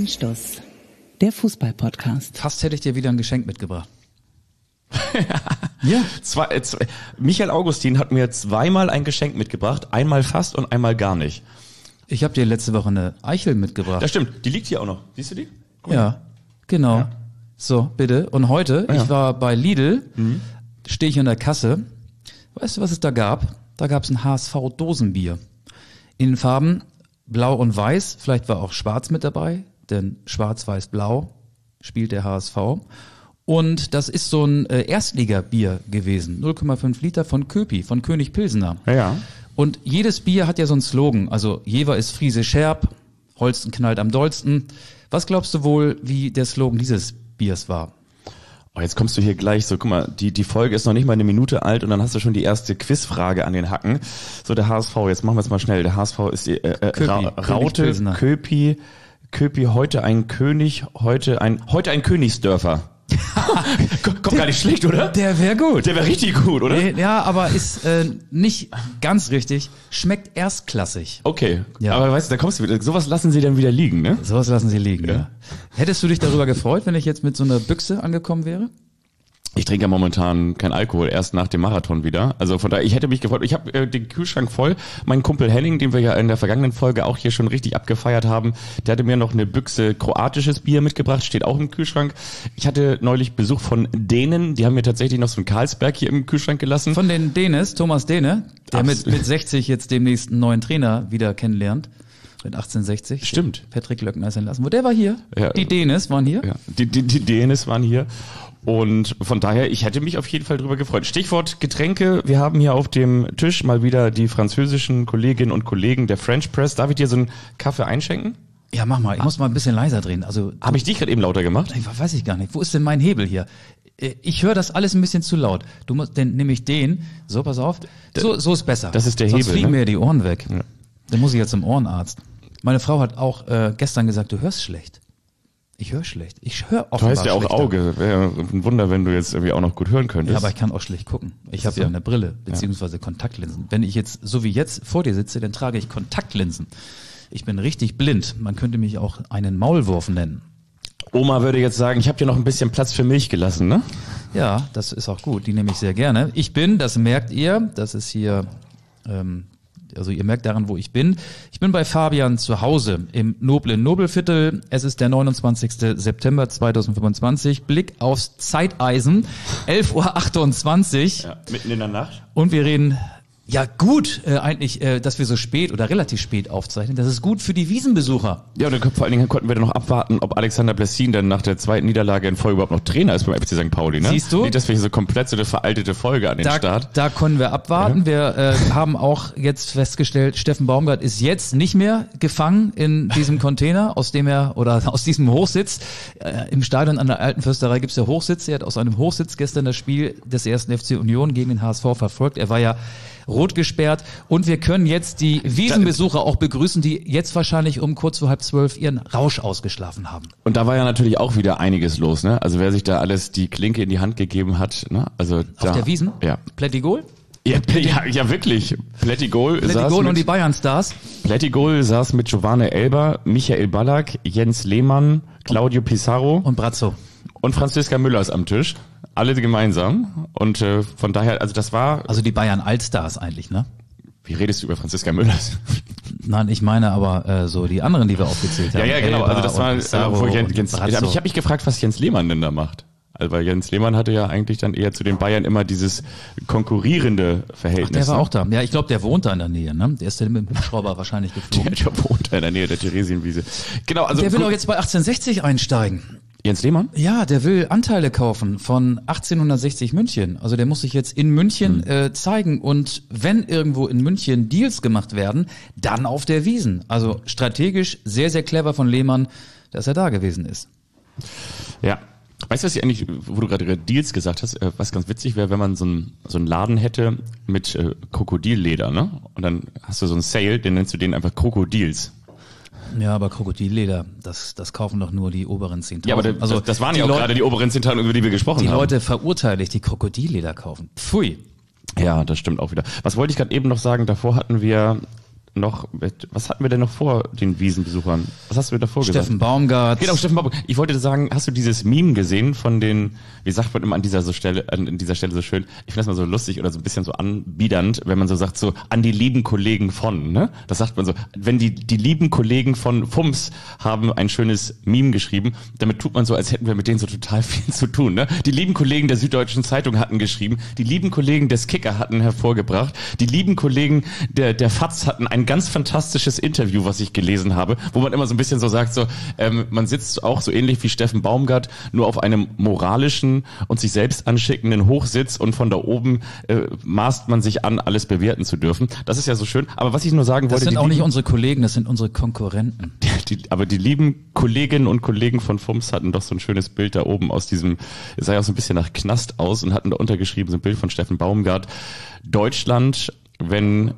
Anstoß, der Fußball-Podcast. Fast hätte ich dir wieder ein Geschenk mitgebracht. Ja. Michael Augustin hat mir zweimal ein Geschenk mitgebracht, einmal fast und einmal gar nicht. Ich habe dir letzte Woche eine Eichel mitgebracht. Das stimmt, die liegt hier auch noch. Siehst du die? Guck mal. Ja, genau. Ja. So, bitte. Und heute, Ja. ich war bei Lidl, stehe ich an der Kasse. Weißt du, was es da gab? Da gab es ein HSV-Dosenbier. In den Farben Blau und Weiß, vielleicht war auch Schwarz mit dabei, denn Schwarz-Weiß-Blau spielt der HSV. Und das ist so ein Erstligabier gewesen, 0,5 Liter von Köpi, von König Pilsener. Ja. Und jedes Bier hat ja so einen Slogan, also Jever ist Friese Scherb, Holsten knallt am dollsten. Was glaubst du wohl, wie der Slogan dieses Biers war? Oh, jetzt kommst du hier gleich so, guck mal, die Folge ist noch nicht mal eine Minute alt und dann hast du schon die erste Quizfrage an den Hacken. So, der HSV, jetzt machen wir es mal schnell. Der HSV ist die Raute, Köpi, heute ein König, heute ein Königsdörfer. Kommt gar nicht schlecht, oder? Der wäre gut. Der wäre richtig gut, oder? Ja, aber ist nicht ganz richtig. Schmeckt erstklassig. Okay, Ja. aber weißt du, da kommst du wieder, sowas lassen sie dann wieder liegen, ne? Sowas lassen sie liegen, Ja. ja. Hättest du dich darüber gefreut, wenn ich jetzt mit so einer Büchse angekommen wäre? Ich trinke ja momentan kein Alkohol, erst nach dem Marathon wieder. Also von daher, ich hätte mich gefreut. Ich habe den Kühlschrank voll. Mein Kumpel Henning, den wir ja in der vergangenen Folge auch hier schon richtig abgefeiert haben, der hatte mir noch eine Büchse kroatisches Bier mitgebracht, steht auch im Kühlschrank. Ich hatte neulich Besuch von Dänen, die haben mir tatsächlich noch so einen Carlsberg hier im Kühlschrank gelassen. Von den Dänes, Thomas Däne, der mit 60 jetzt demnächst einen neuen Trainer wieder kennenlernt. Mit 1860. Stimmt. Patrick Löckner ist entlassen. Wo der war hier? Ja. Die Dänes waren hier. Ja, die Dänes waren hier. Und von daher, ich hätte mich auf jeden Fall drüber gefreut. Stichwort Getränke. Wir haben hier auf dem Tisch mal wieder die französischen Kolleginnen und Kollegen der French Press. Darf ich dir so einen Kaffee einschenken? Ja, mach mal. Ich muss mal ein bisschen leiser drehen. Also Habe ich dich gerade eben lauter gemacht? weiß ich gar nicht. Wo ist denn mein Hebel hier? Ich höre das alles ein bisschen zu laut. Du musst denn nämlich den. So, pass auf. So ist besser. Das ist der Sonst Hebel, fliegen ne? mir die Ohren weg. Ja. Dann muss ich jetzt zum Ohrenarzt. Meine Frau hat auch gestern gesagt, du hörst schlecht. Ich höre schlecht. Ich höre offenbar Du hast ja auch schlechter. Auge. Wäre ein Wunder, wenn du jetzt irgendwie auch noch gut hören könntest. Ja, aber ich kann auch schlecht gucken. Ich habe so? ja eine Brille, beziehungsweise Kontaktlinsen. Wenn ich jetzt, so wie jetzt, vor dir sitze, dann trage ich Kontaktlinsen. Ich bin richtig blind. Man könnte mich auch einen Maulwurf nennen. Oma würde jetzt sagen, ich habe dir noch ein bisschen Platz für Milch gelassen, ne? Ja, das ist auch gut. Die nehme ich sehr gerne. Ich bin, das merkt ihr, das ist hier, also ihr merkt daran, wo ich bin. Ich bin bei Fabian zu Hause im noblen Nobelviertel. Es ist der 29. September 2025. Blick aufs Zeiteisen, 11:28 Uhr. Ja, mitten in der Nacht. Und wir reden, ja gut, eigentlich, dass wir so spät oder relativ spät aufzeichnen. Das ist gut für die Wiesenbesucher. Ja, und vor allen Dingen konnten wir dann noch abwarten, ob Alexander Blessin dann nach der zweiten Niederlage in Folge überhaupt noch Trainer ist beim FC St. Pauli, ne? Siehst du? Nicht, dass wir hier so komplett so eine veraltete Folge an den Start. Da können wir abwarten. Wir haben auch jetzt festgestellt, Steffen Baumgart ist jetzt nicht mehr gefangen in diesem Container, aus diesem Hochsitz. Im Stadion an der Alten Försterei gibt's ja Hochsitz. Er hat aus einem Hochsitz gestern das Spiel des 1. FC Union gegen den HSV verfolgt. Er war ja rot gesperrt und wir können jetzt die Wiesenbesucher auch begrüßen, die jetzt wahrscheinlich um kurz vor 11:30 ihren Rausch ausgeschlafen haben. Und da war ja natürlich auch wieder einiges los, ne? Also wer sich da alles die Klinke in die Hand gegeben hat, ne? Also da, Auf der Wiesn? Ja. Plättigol? Ja, wirklich. Plättigol Und die Bayern-Stars? Plättigol saß mit Giovanni Elber, Michael Ballack, Jens Lehmann, Claudio Pizarro Und Brazzo. und Franziska Müllers am Tisch. Alle gemeinsam. Und von daher, also das war... Also die Bayern-Allstars eigentlich, ne? Wie redest du über Franziska Müllers? Nein, ich meine aber so die anderen, die wir aufgezählt haben. Ja, genau. Also das war, Pizarro wo und Jens, Brazzo. ich habe mich gefragt, was Jens Lehmann denn da macht. Also weil Jens Lehmann hatte ja eigentlich dann eher zu den Bayern immer dieses konkurrierende Verhältnis. Der war auch da. Ja, ich glaube, der wohnt da in der Nähe, ne? Der ist dann mit dem Hubschrauber wahrscheinlich geflogen. Der wohnt in der Nähe der Theresienwiese. Genau, also Der will auch jetzt bei 1860 einsteigen. Jens Lehmann? Ja, der will Anteile kaufen von 1860 München. Also der muss sich jetzt in München zeigen. Und wenn irgendwo in München Deals gemacht werden, dann auf der Wiesn. Also strategisch sehr, sehr clever von Lehmann, dass er da gewesen ist. Ja. Weißt du, was ich eigentlich, wo du gerade Deals gesagt hast, was ganz witzig wäre, wenn man so einen Laden hätte mit Krokodilleder, ne? Und dann hast du so einen Sale, den nennst du den einfach Krokodils. Ja, aber Krokodilleder, das kaufen doch nur die oberen 10.000. Ja, aber das waren ja auch gerade die oberen 10.000, über die wir gesprochen haben. Die Leute verurteile ich, die Krokodilleder kaufen. Pfui. Ja, das stimmt auch wieder. Was wollte ich gerade eben noch sagen? Davor hatten wir noch, was hatten wir denn noch vor den Wiesenbesuchern? Was hast du mir davor gesagt? Steffen Baumgart. Genau, Steffen Baumgart. Ich wollte sagen, hast du dieses Meme gesehen von den, wie sagt man immer an dieser Stelle so schön, ich finde das mal so lustig oder so ein bisschen so anbiedernd, wenn man so sagt, so an die lieben Kollegen von, ne? Das sagt man so, wenn die lieben Kollegen von FUMS haben ein schönes Meme geschrieben, damit tut man so, als hätten wir mit denen so total viel zu tun, ne? Die lieben Kollegen der Süddeutschen Zeitung hatten geschrieben, die lieben Kollegen des Kicker hatten hervorgebracht, die lieben Kollegen der FAZ hatten ein ganz fantastisches Interview, was ich gelesen habe, wo man immer so ein bisschen so sagt, so man sitzt auch so ähnlich wie Steffen Baumgart, nur auf einem moralischen und sich selbst anschickenden Hochsitz und von da oben maßt man sich an, alles bewerten zu dürfen. Das ist ja so schön. Aber was ich nur sagen wollte... Das sind auch nicht unsere Kollegen, das sind unsere Konkurrenten. Aber die lieben Kolleginnen und Kollegen von FUMS hatten doch so ein schönes Bild da oben aus diesem, es sah ja auch so ein bisschen nach Knast aus und hatten da untergeschrieben so ein Bild von Steffen Baumgart. Deutschland um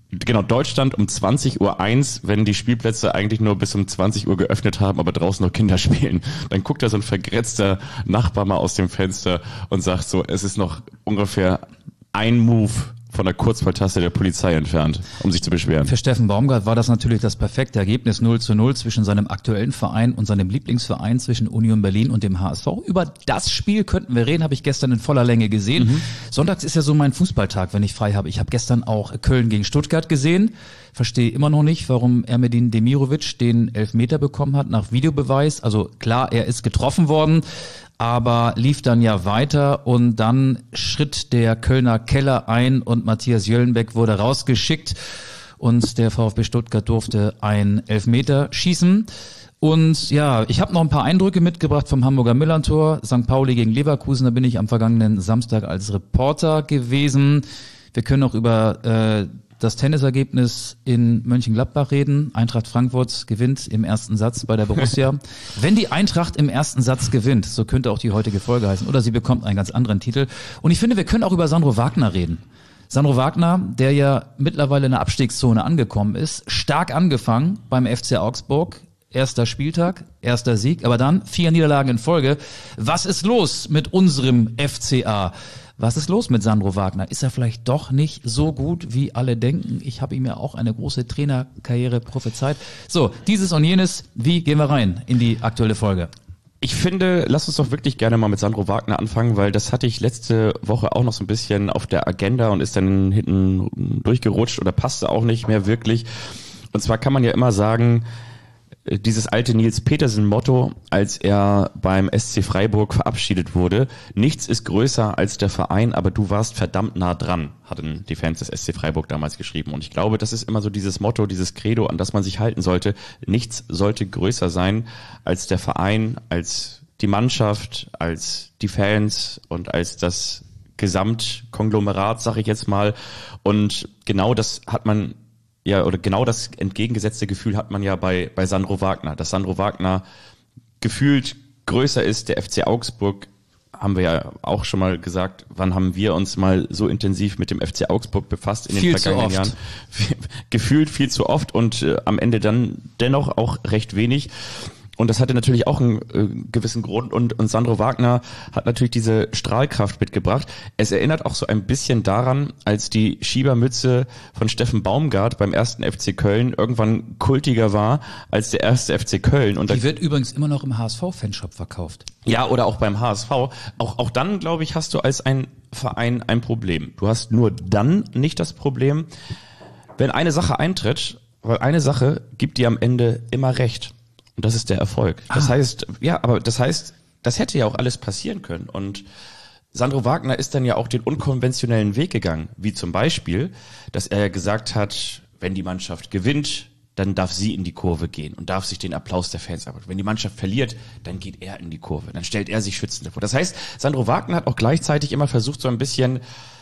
20.01 Uhr, wenn die Spielplätze eigentlich nur bis um 20 Uhr geöffnet haben, aber draußen noch Kinder spielen. Dann guckt da so ein vergrätzter Nachbar mal aus dem Fenster und sagt so, es ist noch ungefähr ein Move von der Kurzwahltaste der Polizei entfernt, um sich zu beschweren. Für Steffen Baumgart war das natürlich das perfekte Ergebnis 0:0 zwischen seinem aktuellen Verein und seinem Lieblingsverein, zwischen Union Berlin und dem HSV. Über das Spiel könnten wir reden, habe ich gestern in voller Länge gesehen. Sonntags ist ja so mein Fußballtag, wenn ich frei habe. Ich habe gestern auch Köln gegen Stuttgart gesehen. Verstehe immer noch nicht, warum Ermedin Demirovic den Elfmeter bekommen hat nach Videobeweis. Also klar, er ist getroffen worden, aber lief dann ja weiter und dann schritt der Kölner Keller ein und Matthias Jöllenbeck wurde rausgeschickt und der VfB Stuttgart durfte einen Elfmeter schießen. Und ja, ich habe noch ein paar Eindrücke mitgebracht vom Hamburger Millerntor, St. Pauli gegen Leverkusen, da bin ich am vergangenen Samstag als Reporter gewesen. Wir können auch über das Tennisergebnis in Mönchengladbach reden. Eintracht Frankfurt gewinnt im ersten Satz bei der Borussia. Wenn die Eintracht im ersten Satz gewinnt, so könnte auch die heutige Folge heißen, oder sie bekommt einen ganz anderen Titel. Und ich finde, wir können auch über Sandro Wagner reden. Sandro Wagner, der ja mittlerweile in der Abstiegszone angekommen ist, stark angefangen beim FC Augsburg. Erster Spieltag, erster Sieg, aber dann 4 Niederlagen in Folge. Was ist los mit unserem FCA? Was ist los mit Sandro Wagner? Ist er vielleicht doch nicht so gut, wie alle denken? Ich habe ihm ja auch eine große Trainerkarriere prophezeit. So, dieses und jenes, wie gehen wir rein in die aktuelle Folge? Ich finde, lass uns doch wirklich gerne mal mit Sandro Wagner anfangen, weil das hatte ich letzte Woche auch noch so ein bisschen auf der Agenda und ist dann hinten durchgerutscht oder passte auch nicht mehr wirklich. Und zwar kann man ja immer sagen, dieses alte Nils Petersen-Motto, als er beim SC Freiburg verabschiedet wurde, nichts ist größer als der Verein, aber du warst verdammt nah dran, hatten die Fans des SC Freiburg damals geschrieben. Und ich glaube, das ist immer so dieses Motto, dieses Credo, an das man sich halten sollte. Nichts sollte größer sein als der Verein, als die Mannschaft, als die Fans und als das Gesamtkonglomerat, sag ich jetzt mal. Und genau das hat man oder genau das entgegengesetzte Gefühl hat man ja bei Sandro Wagner. Dass Sandro Wagner gefühlt größer ist, der FC Augsburg, haben wir ja auch schon mal gesagt, wann haben wir uns mal so intensiv mit dem FC Augsburg befasst in den vergangenen Jahren? Gefühlt viel zu oft und am Ende dann dennoch auch recht wenig. Und das hatte natürlich auch einen gewissen Grund und Sandro Wagner hat natürlich diese Strahlkraft mitgebracht. Es erinnert auch so ein bisschen daran, als die Schiebermütze von Steffen Baumgart beim ersten FC Köln irgendwann kultiger war als der erste FC Köln. Und die wird übrigens immer noch im HSV-Fanshop verkauft. Ja, oder auch beim HSV. Auch dann, glaube ich, hast du als ein Verein ein Problem. Du hast nur dann nicht das Problem, wenn eine Sache eintritt, weil eine Sache gibt dir am Ende immer recht. Und das ist der Erfolg. Das heißt, das hätte ja auch alles passieren können. Und Sandro Wagner ist dann ja auch den unkonventionellen Weg gegangen, wie zum Beispiel, dass er gesagt hat, wenn die Mannschaft gewinnt, dann darf sie in die Kurve gehen und darf sich den Applaus der Fans abholen. Wenn die Mannschaft verliert, dann geht er in die Kurve, dann stellt er sich schützend vor. Das heißt, Sandro Wagner hat auch gleichzeitig immer versucht, so ein bisschen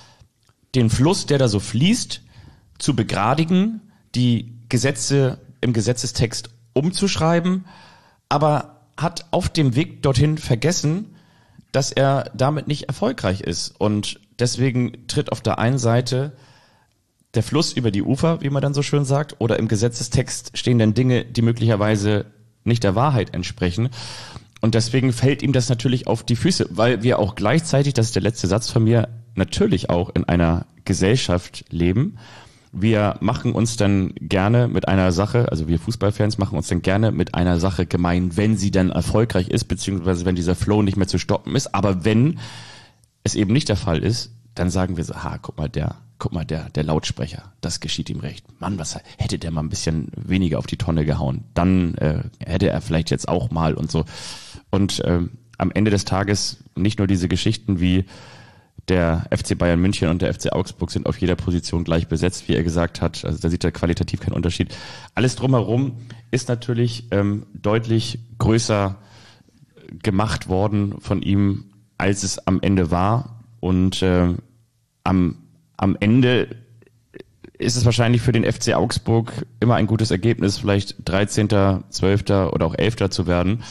den Fluss, der da so fließt, zu begradigen, die Gesetze im Gesetzestext umzuschreiben, aber hat auf dem Weg dorthin vergessen, dass er damit nicht erfolgreich ist. Und deswegen tritt auf der einen Seite der Fluss über die Ufer, wie man dann so schön sagt, oder im Gesetzestext stehen dann Dinge, die möglicherweise nicht der Wahrheit entsprechen. Und deswegen fällt ihm das natürlich auf die Füße, weil wir auch gleichzeitig, das ist der letzte Satz von mir, natürlich auch in einer Gesellschaft leben, wir machen uns dann gerne mit einer Sache, also wir Fußballfans machen uns dann gerne mit einer Sache gemein, wenn sie dann erfolgreich ist, beziehungsweise wenn dieser Flow nicht mehr zu stoppen ist. Aber wenn es eben nicht der Fall ist, dann sagen wir so, guck mal, der Lautsprecher, das geschieht ihm recht. Mann, was hätte der mal ein bisschen weniger auf die Tonne gehauen? Dann hätte er vielleicht jetzt auch mal und so. Und am Ende des Tages nicht nur diese Geschichten wie der FC Bayern München und der FC Augsburg sind auf jeder Position gleich besetzt, wie er gesagt hat. Also da sieht er qualitativ keinen Unterschied. Alles drumherum ist natürlich deutlich größer gemacht worden von ihm, als es am Ende war. Und am Ende ist es wahrscheinlich für den FC Augsburg immer ein gutes Ergebnis, vielleicht 13., 12. oder auch 11. zu werden.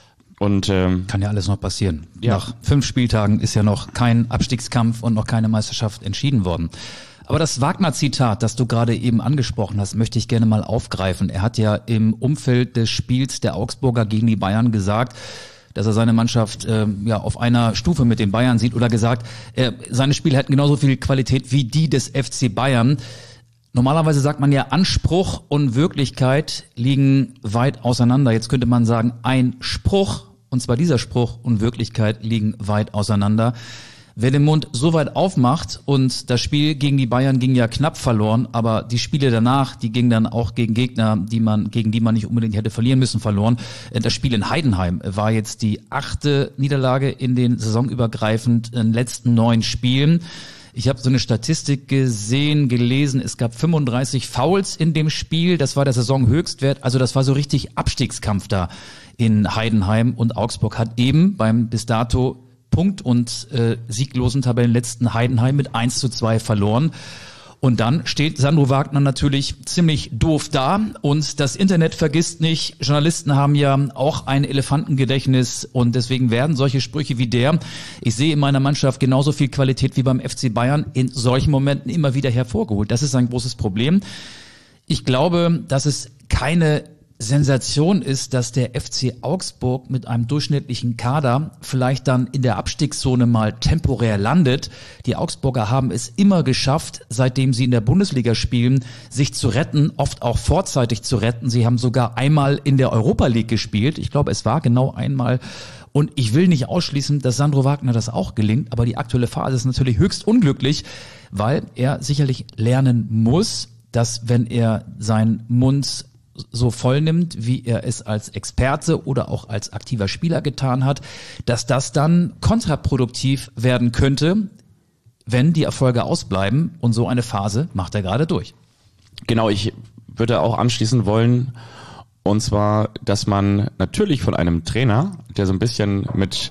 Und kann ja alles noch passieren. Ja. Nach 5 Spieltagen ist ja noch kein Abstiegskampf und noch keine Meisterschaft entschieden worden. Aber das Wagner-Zitat, das du gerade eben angesprochen hast, möchte ich gerne mal aufgreifen. Er hat ja im Umfeld des Spiels der Augsburger gegen die Bayern gesagt, dass er seine Mannschaft auf einer Stufe mit den Bayern sieht oder gesagt, seine Spiele hätten genauso viel Qualität wie die des FC Bayern. Normalerweise sagt man ja, Anspruch und Wirklichkeit liegen weit auseinander. Jetzt könnte man sagen, ein Spruch, und zwar dieser Spruch und Wirklichkeit liegen weit auseinander. Wer den Mund so weit aufmacht, und das Spiel gegen die Bayern ging ja knapp verloren, aber die Spiele danach, die gingen dann auch gegen Gegner, gegen die man nicht unbedingt hätte verlieren müssen, verloren. Das Spiel in Heidenheim war jetzt die 8. Niederlage in den saisonübergreifenden letzten 9 Spielen. Ich habe so eine Statistik gelesen, es gab 35 Fouls in dem Spiel, das war der Saisonhöchstwert, also das war so richtig Abstiegskampf da in Heidenheim, und Augsburg hat eben beim bis dato Punkt- und sieglosen Tabellenletzten Heidenheim mit 1:2 verloren. Und dann steht Sandro Wagner natürlich ziemlich doof da, und das Internet vergisst nicht, Journalisten haben ja auch ein Elefantengedächtnis, und deswegen werden solche Sprüche wie der, ich sehe in meiner Mannschaft genauso viel Qualität wie beim FC Bayern, in solchen Momenten immer wieder hervorgeholt. Das ist ein großes Problem. Ich glaube, dass es keine Sensation ist, dass der FC Augsburg mit einem durchschnittlichen Kader vielleicht dann in der Abstiegszone mal temporär landet. Die Augsburger haben es immer geschafft, seitdem sie in der Bundesliga spielen, sich zu retten, oft auch vorzeitig zu retten. Sie haben sogar einmal in der Europa League gespielt. Ich glaube, es war genau einmal. Und ich will nicht ausschließen, dass Sandro Wagner das auch gelingt, aber die aktuelle Phase ist natürlich höchst unglücklich, weil er sicherlich lernen muss, dass wenn er seinen Mund so voll nimmt, wie er es als Experte oder auch als aktiver Spieler getan hat, dass das dann kontraproduktiv werden könnte, wenn die Erfolge ausbleiben, und so eine Phase macht er gerade durch. Genau, ich würde auch anschließen wollen, und zwar, dass man natürlich von einem Trainer, der so ein bisschen mit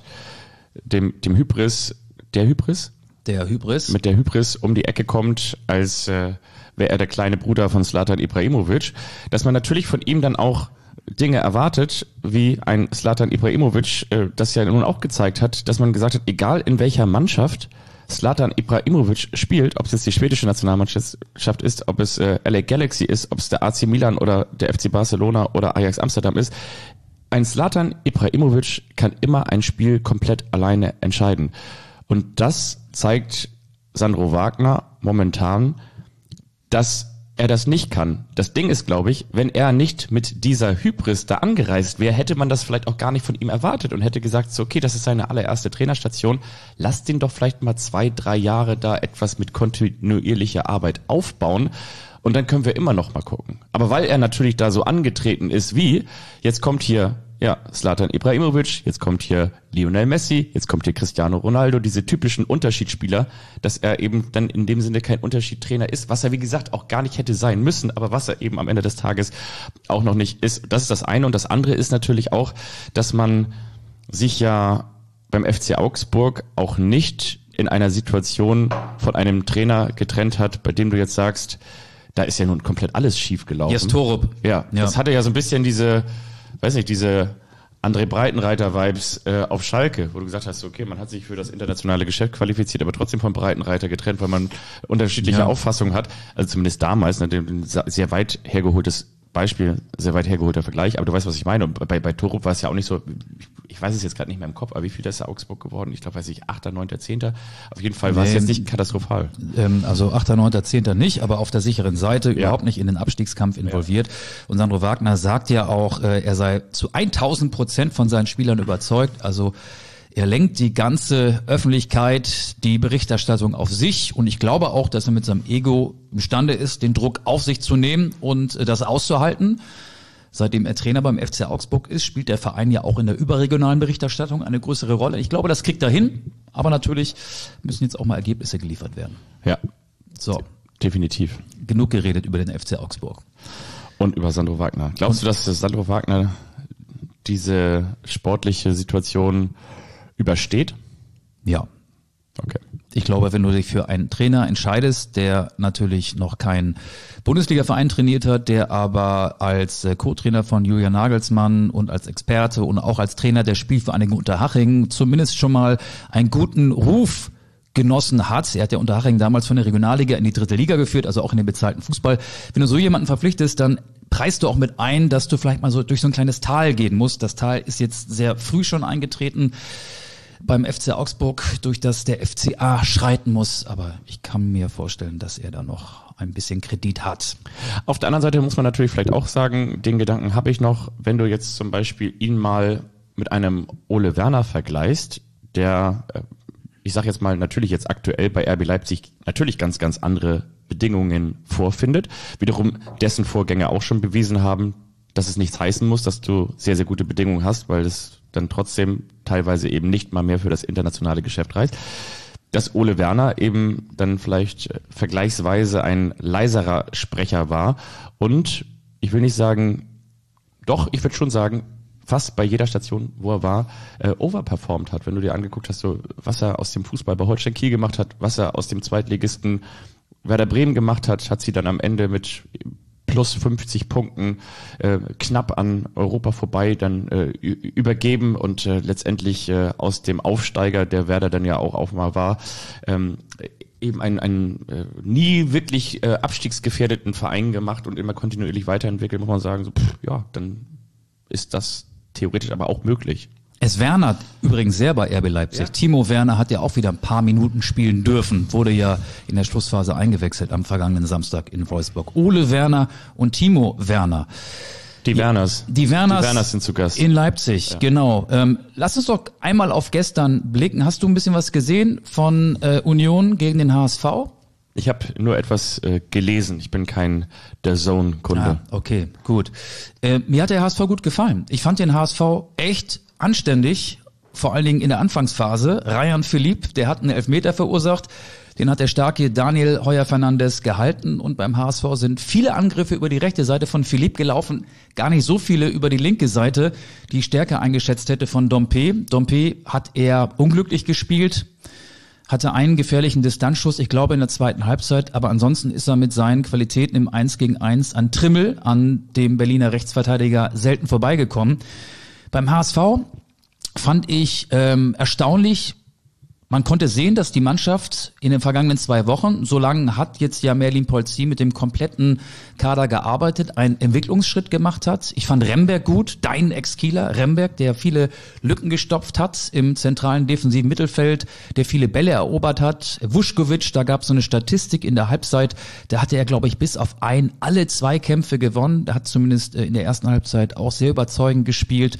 dem Hybris mit der Hybris um die Ecke kommt, als wäre er der kleine Bruder von Zlatan Ibrahimovic, dass man natürlich von ihm dann auch Dinge erwartet, wie ein Zlatan Ibrahimovic das ja nun auch gezeigt hat, dass man gesagt hat, egal in welcher Mannschaft Zlatan Ibrahimovic spielt, ob es jetzt die schwedische Nationalmannschaft ist, ob es LA Galaxy ist, ob es der AC Milan oder der FC Barcelona oder Ajax Amsterdam ist, ein Zlatan Ibrahimovic kann immer ein Spiel komplett alleine entscheiden. Und das zeigt Sandro Wagner momentan, dass er das nicht kann. Das Ding ist, glaube ich, wenn er nicht mit dieser Hybris da angereist wäre, hätte man das vielleicht auch gar nicht von ihm erwartet und hätte gesagt, so, okay, das ist seine allererste Trainerstation, lasst ihn doch vielleicht mal 2-3 Jahre da etwas mit kontinuierlicher Arbeit aufbauen, und dann können wir immer noch mal gucken. Aber weil er natürlich da so angetreten ist wie, jetzt kommt hier Zlatan Ibrahimovic, jetzt kommt hier Lionel Messi, jetzt kommt hier Cristiano Ronaldo, diese typischen Unterschiedsspieler, dass er eben dann in dem Sinne kein Unterschiedtrainer ist, was er wie gesagt auch gar nicht hätte sein müssen, aber was er eben am Ende des Tages auch noch nicht ist. Das ist das eine, und das andere ist natürlich auch, dass man sich ja beim FC Augsburg auch nicht in einer Situation von einem Trainer getrennt hat, bei dem du jetzt sagst, da ist ja nun komplett alles schief gelaufen. Jes Torup. Ja, das hatte ja so ein bisschen diese André Breitenreiter-Vibes auf Schalke, wo du gesagt hast, okay, man hat sich für das internationale Geschäft qualifiziert, aber trotzdem von Breitenreiter getrennt, weil man unterschiedliche Auffassungen hat. Also zumindest damals, ein sehr weit hergeholtes Beispiel, sehr weit hergeholter Vergleich, aber du weißt, was ich meine. Und bei Torup war es ja auch nicht so, ich weiß es jetzt gerade nicht mehr im Kopf, aber wie viel ist der Augsburg geworden? Ich glaube, 8., 9., 10. Auf jeden Fall war es jetzt nicht katastrophal. Also 8., 9., 10. nicht, aber auf der sicheren Seite, überhaupt nicht in den Abstiegskampf involviert. Und Sandro Wagner sagt ja auch, er sei zu 1000% von seinen Spielern überzeugt. Also er lenkt die ganze Öffentlichkeit, die Berichterstattung auf sich, und ich glaube auch, dass er mit seinem Ego imstande ist, den Druck auf sich zu nehmen und das auszuhalten. Seitdem er Trainer beim FC Augsburg ist, spielt der Verein ja auch in der überregionalen Berichterstattung eine größere Rolle. Ich glaube, das kriegt er hin, aber natürlich müssen jetzt auch mal Ergebnisse geliefert werden. Ja, so, definitiv. Genug geredet über den FC Augsburg. Und über Sandro Wagner. Glaubst du, dass Sandro Wagner diese sportliche Situation übersteht? Ja. Okay. Ich glaube, wenn du dich für einen Trainer entscheidest, der natürlich noch keinen Bundesliga-Verein trainiert hat, der aber als Co-Trainer von Julian Nagelsmann und als Experte und auch als Trainer der Spielvereinigung Unterhaching zumindest schon mal einen guten Ruf genossen hat. Er hat ja Unterhaching damals von der Regionalliga in die 3. Liga geführt, also auch in den bezahlten Fußball. Wenn du so jemanden verpflichtest, dann preist du auch mit ein, dass du vielleicht mal so durch so ein kleines Tal gehen musst. Das Tal ist jetzt sehr früh schon eingetreten beim FC Augsburg, durch das der FCA schreiten muss. Aber ich kann mir vorstellen, dass er da noch ein bisschen Kredit hat. Auf der anderen Seite muss man natürlich vielleicht auch sagen, den Gedanken habe ich noch, wenn du jetzt zum Beispiel ihn mal mit einem Ole Werner vergleichst, der, ich sage jetzt mal, natürlich jetzt aktuell bei RB Leipzig natürlich ganz, ganz andere Bedingungen vorfindet. Wiederum dessen Vorgänger auch schon bewiesen haben, dass es nichts heißen muss, dass du sehr, sehr gute Bedingungen hast, weil es dann trotzdem teilweise eben nicht mal mehr für das internationale Geschäft reicht. Dass Ole Werner eben dann vielleicht vergleichsweise ein leiserer Sprecher war und ich will nicht sagen, doch, ich würde schon sagen, fast bei jeder Station, wo er war, overperformed hat. Wenn du dir angeguckt hast, so, was er aus dem Fußball bei Holstein Kiel gemacht hat, was er aus dem Zweitligisten Werder Bremen gemacht hat, hat sie dann am Ende mit plus 50 Punkten knapp an Europa vorbei dann übergeben und letztendlich aus dem Aufsteiger, der Werder dann ja auch mal war, eben einen nie wirklich abstiegsgefährdeten Verein gemacht und immer kontinuierlich weiterentwickelt, muss man sagen, so, ja, dann ist das theoretisch aber auch möglich. Es Werner übrigens sehr bei RB Leipzig. Ja. Timo Werner hat ja auch wieder ein paar Minuten spielen dürfen, wurde ja in der Schlussphase eingewechselt am vergangenen Samstag in Wolfsburg. Ole Werner und Timo Werner. Die Werners sind zu Gast. In Leipzig, ja. Genau. Lass uns doch einmal auf gestern blicken. Hast du ein bisschen was gesehen von Union gegen den HSV? Ich habe nur etwas gelesen. Ich bin kein DAZN-Kunde. Okay, gut. Mir hat der HSV gut gefallen. Ich fand den HSV echt anständig, vor allen Dingen in der Anfangsphase. Ryan Philipp, der hat einen Elfmeter verursacht, den hat der starke Daniel Heuer-Fernandes gehalten und beim HSV sind viele Angriffe über die rechte Seite von Philipp gelaufen, gar nicht so viele über die linke Seite, die ich stärker eingeschätzt hätte von Dompe. Dompe hat eher unglücklich gespielt, hatte einen gefährlichen Distanzschuss, ich glaube in der zweiten Halbzeit, aber ansonsten ist er mit seinen Qualitäten im 1-gegen-1 an Trimmel, an dem Berliner Rechtsverteidiger, selten vorbeigekommen. Beim HSV fand ich erstaunlich, man konnte sehen, dass die Mannschaft in den vergangenen 2 Wochen, so lange hat jetzt ja Merlin Polzi mit dem kompletten Kader gearbeitet, einen Entwicklungsschritt gemacht hat. Ich fand Remberg gut, dein Ex-Kieler Remberg, der viele Lücken gestopft hat im zentralen defensiven Mittelfeld, der viele Bälle erobert hat. Vušković, da gab es so eine Statistik in der Halbzeit, da hatte er, glaube ich, bis auf alle Zweikämpfe gewonnen. Der hat zumindest in der ersten Halbzeit auch sehr überzeugend gespielt.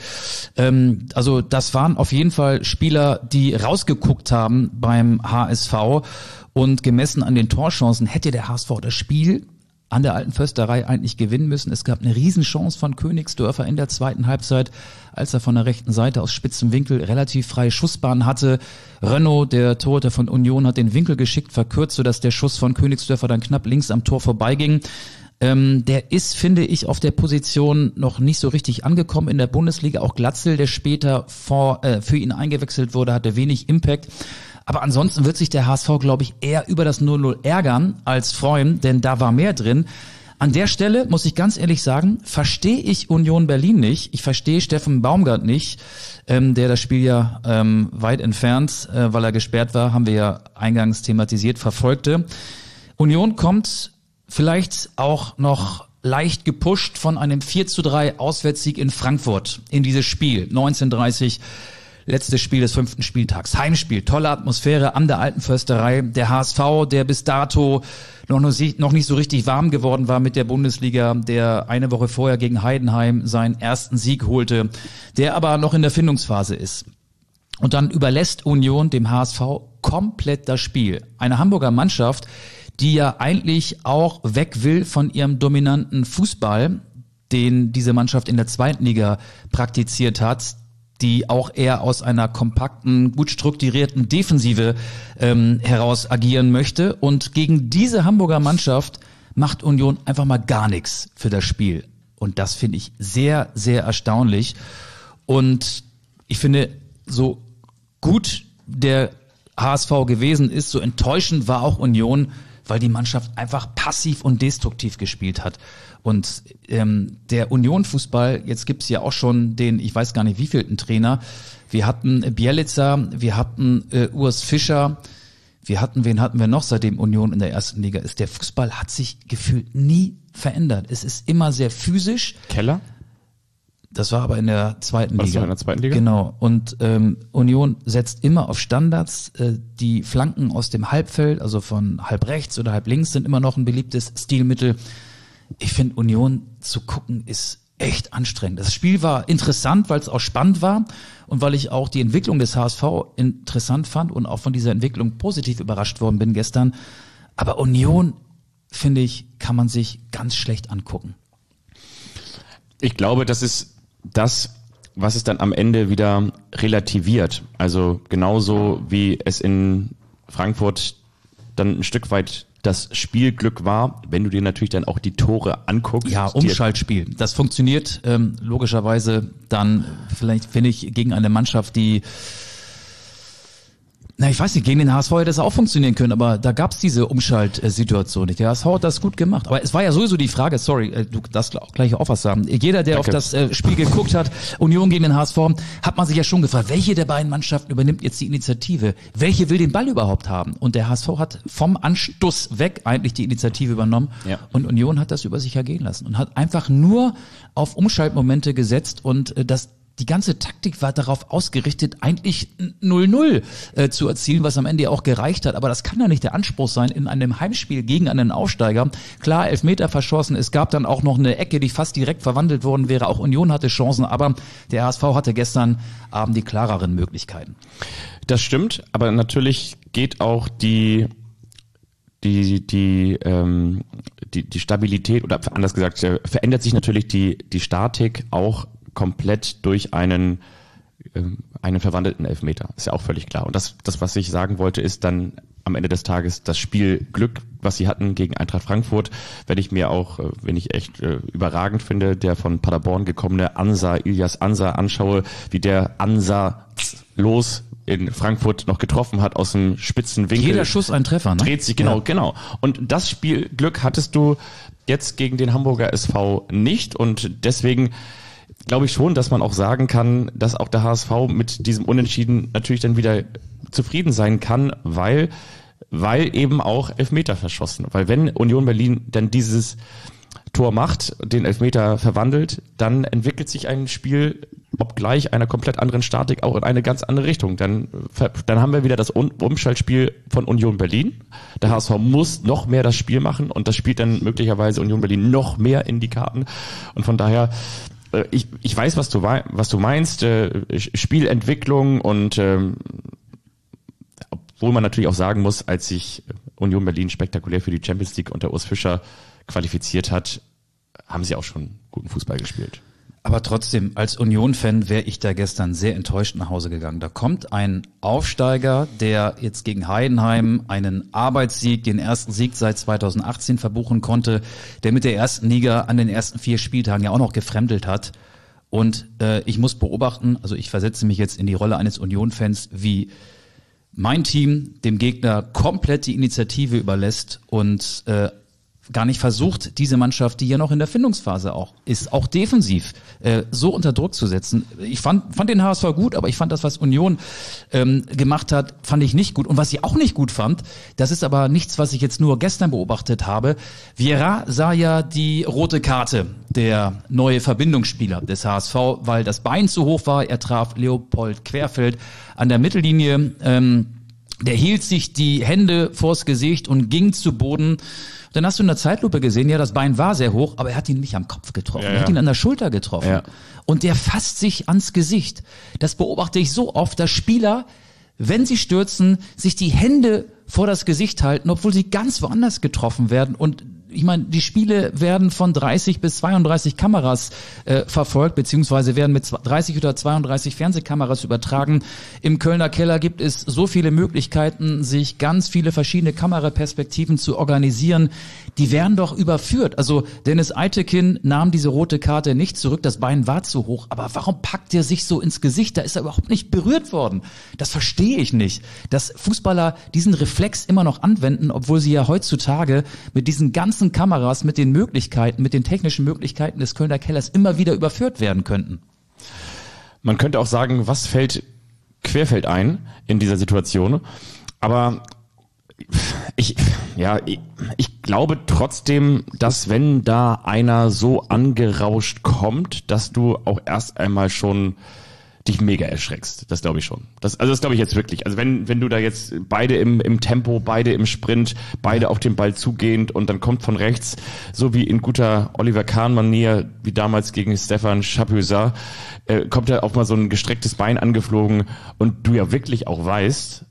Also das waren auf jeden Fall Spieler, die rausgeguckt haben beim HSV und gemessen an den Torchancen hätte der HSV das Spiel an der Alten Försterei eigentlich gewinnen müssen. Es gab eine Riesenchance von Königsdörfer in der zweiten Halbzeit, als er von der rechten Seite aus spitzem Winkel relativ freie Schussbahn hatte. Renaud, der Torhüter von Union, hat den Winkel geschickt verkürzt, sodass der Schuss von Königsdörfer dann knapp links am Tor vorbeiging. Der ist, finde ich, auf der Position noch nicht so richtig angekommen in der Bundesliga. Auch Glatzel, der später für ihn eingewechselt wurde, hatte wenig Impact. Aber ansonsten wird sich der HSV, glaube ich, eher über das 0-0 ärgern als freuen, denn da war mehr drin. An der Stelle, muss ich ganz ehrlich sagen, verstehe ich Union Berlin nicht. Ich verstehe Steffen Baumgart nicht, der das Spiel ja weit entfernt, weil er gesperrt war, haben wir ja eingangs thematisiert, verfolgte. Union kommt vielleicht auch noch leicht gepusht von einem 4:3 Auswärtssieg in Frankfurt in dieses Spiel. 19:30, letztes Spiel des 5. Spieltags. Heimspiel, tolle Atmosphäre an der Alten Försterei. Der HSV, der bis dato noch nicht so richtig warm geworden war mit der Bundesliga, der eine Woche vorher gegen Heidenheim seinen ersten Sieg holte, der aber noch in der Findungsphase ist. Und dann überlässt Union dem HSV komplett das Spiel. Eine Hamburger Mannschaft, die ja eigentlich auch weg will von ihrem dominanten Fußball, den diese Mannschaft in der 2. Liga praktiziert hat, die auch eher aus einer kompakten, gut strukturierten Defensive heraus agieren möchte. Und gegen diese Hamburger Mannschaft macht Union einfach mal gar nichts für das Spiel. Und das finde ich sehr, sehr erstaunlich. Und ich finde, so gut der HSV gewesen ist, so enttäuschend war auch Union, weil die Mannschaft einfach passiv und destruktiv gespielt hat. Und der Union-Fußball, jetzt gibt's ja auch schon den, ich weiß gar nicht wievielten Trainer, wir hatten Bielica, wir hatten Urs Fischer, wen hatten wir noch, seitdem Union in der 1. Liga ist. Der Fußball hat sich gefühlt nie verändert. Es ist immer sehr physisch. Keller? Das war aber in der 2. Liga. Das war in der 2. Liga? Genau. Und Union setzt immer auf Standards. Die Flanken aus dem Halbfeld, also von halb rechts oder halb links, sind immer noch ein beliebtes Stilmittel. Ich finde, Union zu gucken ist echt anstrengend. Das Spiel war interessant, weil es auch spannend war und weil ich auch die Entwicklung des HSV interessant fand und auch von dieser Entwicklung positiv überrascht worden bin gestern. Aber Union, finde ich, kann man sich ganz schlecht angucken. Ich glaube, das ist das, was es dann am Ende wieder relativiert. Also genauso wie es in Frankfurt dann ein Stück weit das Spielglück war, wenn du dir natürlich dann auch die Tore anguckst. Ja, Umschaltspiel. Das funktioniert logischerweise dann vielleicht, finde ich, gegen eine Mannschaft, die, na, ich weiß nicht, gegen den HSV hätte das auch funktionieren können, aber da gab's diese Umschaltsituation nicht. Der HSV hat das gut gemacht. Aber es war ja sowieso die Frage, sorry, du darfst gleich auch was sagen. Jeder, der auf das Spiel geguckt hat, Union gegen den HSV, hat man sich ja schon gefragt, welche der beiden Mannschaften übernimmt jetzt die Initiative? Welche will den Ball überhaupt haben? Und der HSV hat vom Anstoß weg eigentlich die Initiative übernommen. Ja. Und Union hat das über sich ergehen lassen und hat einfach nur auf Umschaltmomente gesetzt und die ganze Taktik war darauf ausgerichtet, eigentlich 0-0 zu erzielen, was am Ende auch gereicht hat. Aber das kann ja nicht der Anspruch sein in einem Heimspiel gegen einen Aufsteiger. Klar, Elfmeter verschossen. Es gab dann auch noch eine Ecke, die fast direkt verwandelt worden wäre. Auch Union hatte Chancen, aber der HSV hatte gestern Abend die klareren Möglichkeiten. Das stimmt, aber natürlich geht auch die Stabilität, oder anders gesagt, verändert sich natürlich die Statik auch komplett durch einen verwandelten Elfmeter. Ist ja auch völlig klar. Und das, was ich sagen wollte, ist dann am Ende des Tages das Spielglück, was sie hatten gegen Eintracht Frankfurt. Wenn ich echt überragend finde, der von Paderborn gekommene Ilyas Ansa anschaue, wie der Ansa in Frankfurt noch getroffen hat aus dem spitzen Winkel. Jeder Schuss ein Treffer, ne? Dreht sich, genau. Und das Spielglück hattest du jetzt gegen den Hamburger SV nicht, und deswegen glaube ich schon, dass man auch sagen kann, dass auch der HSV mit diesem Unentschieden natürlich dann wieder zufrieden sein kann, weil eben auch Elfmeter verschossen. Weil wenn Union Berlin dann dieses Tor macht, den Elfmeter verwandelt, dann entwickelt sich ein Spiel, obgleich einer komplett anderen Statik, auch in eine ganz andere Richtung. Dann haben wir wieder das Umschaltspiel von Union Berlin. Der HSV muss noch mehr das Spiel machen und das spielt dann möglicherweise Union Berlin noch mehr in die Karten. Und von daher, ich weiß, was du meinst, Spielentwicklung, und obwohl man natürlich auch sagen muss, als sich Union Berlin spektakulär für die Champions League unter Urs Fischer qualifiziert hat, haben sie auch schon guten Fußball gespielt. Aber trotzdem, als Union-Fan wäre ich da gestern sehr enttäuscht nach Hause gegangen. Da kommt ein Aufsteiger, der jetzt gegen Heidenheim einen Arbeitssieg, den ersten Sieg seit 2018 verbuchen konnte, der mit der 1. Liga an den ersten 4 Spieltagen ja auch noch gefremdelt hat. Und ich muss beobachten, also ich versetze mich jetzt in die Rolle eines Union-Fans, wie mein Team dem Gegner komplett die Initiative überlässt und gar nicht versucht, diese Mannschaft, die ja noch in der Findungsphase auch ist, auch defensiv so unter Druck zu setzen. Ich fand den HSV gut, aber ich fand das, was Union gemacht hat, fand ich nicht gut. Und was ich auch nicht gut fand, das ist aber nichts, was ich jetzt nur gestern beobachtet habe. Vieira sah ja die rote Karte, der neue Verbindungsspieler des HSV, weil das Bein zu hoch war. Er traf Leopold Querfeld an der Mittellinie. Der hielt sich die Hände vors Gesicht und ging zu Boden. Dann hast du in der Zeitlupe gesehen, ja, das Bein war sehr hoch, aber er hat ihn nicht am Kopf getroffen. Er hat ihn an der Schulter getroffen. Ja. Und der fasst sich ans Gesicht. Das beobachte ich so oft, dass Spieler, wenn sie stürzen, sich die Hände vor das Gesicht halten, obwohl sie ganz woanders getroffen werden. Und ich meine, die Spiele werden von 30 bis 32 Kameras verfolgt, beziehungsweise werden mit 30 oder 32 Fernsehkameras übertragen. Im Kölner Keller gibt es so viele Möglichkeiten, sich ganz viele verschiedene Kameraperspektiven zu organisieren. Die werden doch überführt. Also Dennis Eitekin nahm diese rote Karte nicht zurück, das Bein war zu hoch. Aber warum packt er sich so ins Gesicht? Da ist er überhaupt nicht berührt worden. Das verstehe ich nicht. Dass Fußballer diesen Reflex immer noch anwenden, obwohl sie ja heutzutage mit diesen ganzen Kameras, mit den Möglichkeiten, mit den technischen Möglichkeiten des Kölner Kellers immer wieder überführt werden könnten. Man könnte auch sagen, was fällt Querfeld ein in dieser Situation? Aber ich glaube trotzdem, dass wenn da einer so angerauscht kommt, dass du auch erst einmal schon dich mega erschreckst. Das glaube ich schon. Das glaube ich jetzt wirklich. Also wenn du da jetzt beide im Tempo, beide im Sprint, beide auf den Ball zugehend und dann kommt von rechts, so wie in guter Oliver Kahn-Manier, wie damals gegen Stefan Chapuisat, kommt da auch mal so ein gestrecktes Bein angeflogen und du ja wirklich auch weißt,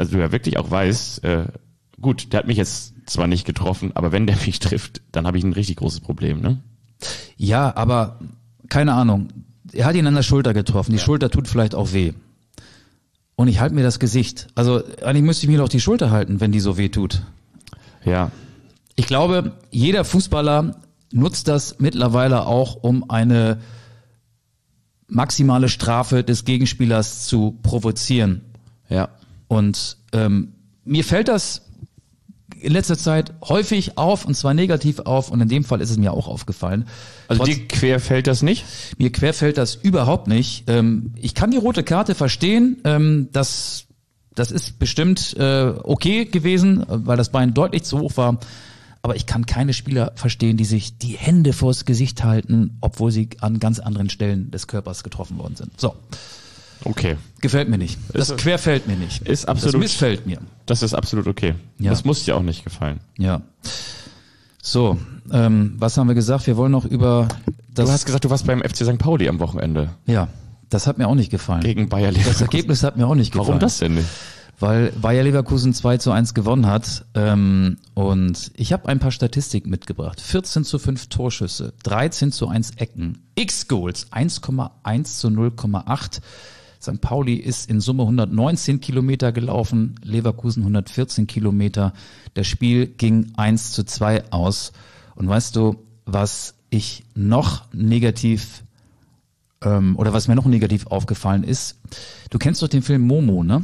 gut, der hat mich jetzt zwar nicht getroffen, aber wenn der mich trifft, dann habe ich ein richtig großes Problem, ne? Ja, aber keine Ahnung. Er hat ihn an der Schulter getroffen. Die Schulter tut vielleicht auch weh. Und ich halte mir das Gesicht. Also eigentlich müsste ich mir doch die Schulter halten, wenn die so weh tut. Ja. Ich glaube, jeder Fußballer nutzt das mittlerweile auch, um eine maximale Strafe des Gegenspielers zu provozieren. Ja. Und mir fällt das in letzter Zeit häufig auf, und zwar negativ auf, und in dem Fall ist es mir auch aufgefallen. Also dir querfällt das nicht? Mir querfällt das überhaupt nicht. Ich kann die rote Karte verstehen, das ist bestimmt okay gewesen, weil das Bein deutlich zu hoch war, aber ich kann keine Spieler verstehen, die sich die Hände vors Gesicht halten, obwohl sie an ganz anderen Stellen des Körpers getroffen worden sind. So. Okay. Gefällt mir nicht. Das querfällt mir nicht. Ist absolut. Das missfällt mir. Das ist absolut okay. Ja. Das muss dir auch nicht gefallen. Ja. So, was haben wir gesagt? Wir wollen noch über das... Du hast gesagt, du warst beim FC St. Pauli am Wochenende. Ja, das hat mir auch nicht gefallen. Gegen Bayer Leverkusen. Das Ergebnis hat mir auch nicht gefallen. Warum das denn nicht? Weil Bayer Leverkusen 2:1 gewonnen hat. Und ich habe ein paar Statistiken mitgebracht. 14:5 Torschüsse, 13:1 Ecken, X-Goals 1,1 zu 0,8. St. Pauli ist in Summe 119 Kilometer gelaufen, Leverkusen 114 Kilometer. Das Spiel ging 1:2 aus. Und weißt du, was ich noch negativ oder was mir noch negativ aufgefallen ist? Du kennst doch den Film Momo, ne?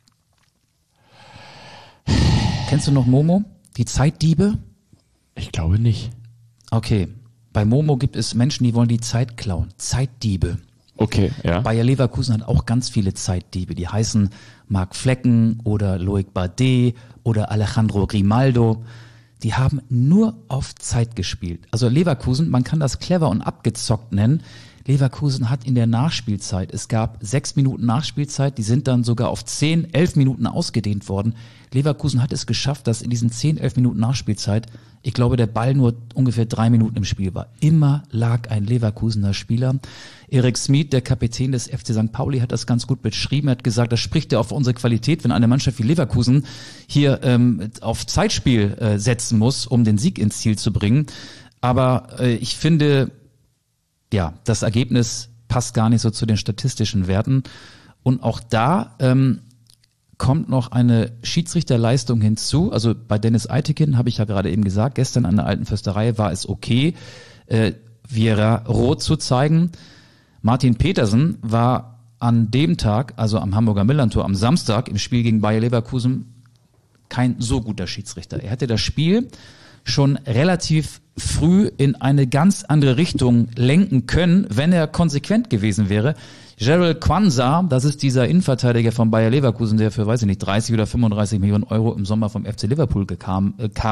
Kennst du noch Momo? Die Zeitdiebe? Ich glaube nicht. Okay. Bei Momo gibt es Menschen, die wollen die Zeit klauen. Zeitdiebe. Okay, ja. Bayer Leverkusen hat auch ganz viele Zeitdiebe. Die heißen Marc Flecken oder Loic Bardet oder Alejandro Grimaldo. Die haben nur auf Zeit gespielt. Also Leverkusen, man kann das clever und abgezockt nennen. Leverkusen hat in der Nachspielzeit, es gab 6 Minuten Nachspielzeit, die sind dann sogar auf 10, 11 Minuten ausgedehnt worden. Leverkusen hat es geschafft, dass in diesen 10, 11 Minuten Nachspielzeit, ich glaube, der Ball nur ungefähr 3 Minuten im Spiel war. Immer lag ein Leverkusener Spieler. Erik Smith, der Kapitän des FC St. Pauli, hat das ganz gut beschrieben. Er hat gesagt, das spricht ja auch für unsere Qualität, wenn eine Mannschaft wie Leverkusen hier auf Zeitspiel setzen muss, um den Sieg ins Ziel zu bringen. Aber ich finde, ja, das Ergebnis passt gar nicht so zu den statistischen Werten. Und auch da kommt noch eine Schiedsrichterleistung hinzu. Also bei Dennis Eitekin habe ich ja gerade eben gesagt, gestern an der Alten Försterei war es okay, Vieira rot zu zeigen. Martin Petersen war an dem Tag, also am Hamburger Millerntor, am Samstag im Spiel gegen Bayer Leverkusen kein so guter Schiedsrichter. Er hätte das Spiel schon relativ früh in eine ganz andere Richtung lenken können, wenn er konsequent gewesen wäre. Gerald Quansah, das ist dieser Innenverteidiger von Bayer Leverkusen, der für, 30 oder 35 Millionen Euro im Sommer vom FC Liverpool kam,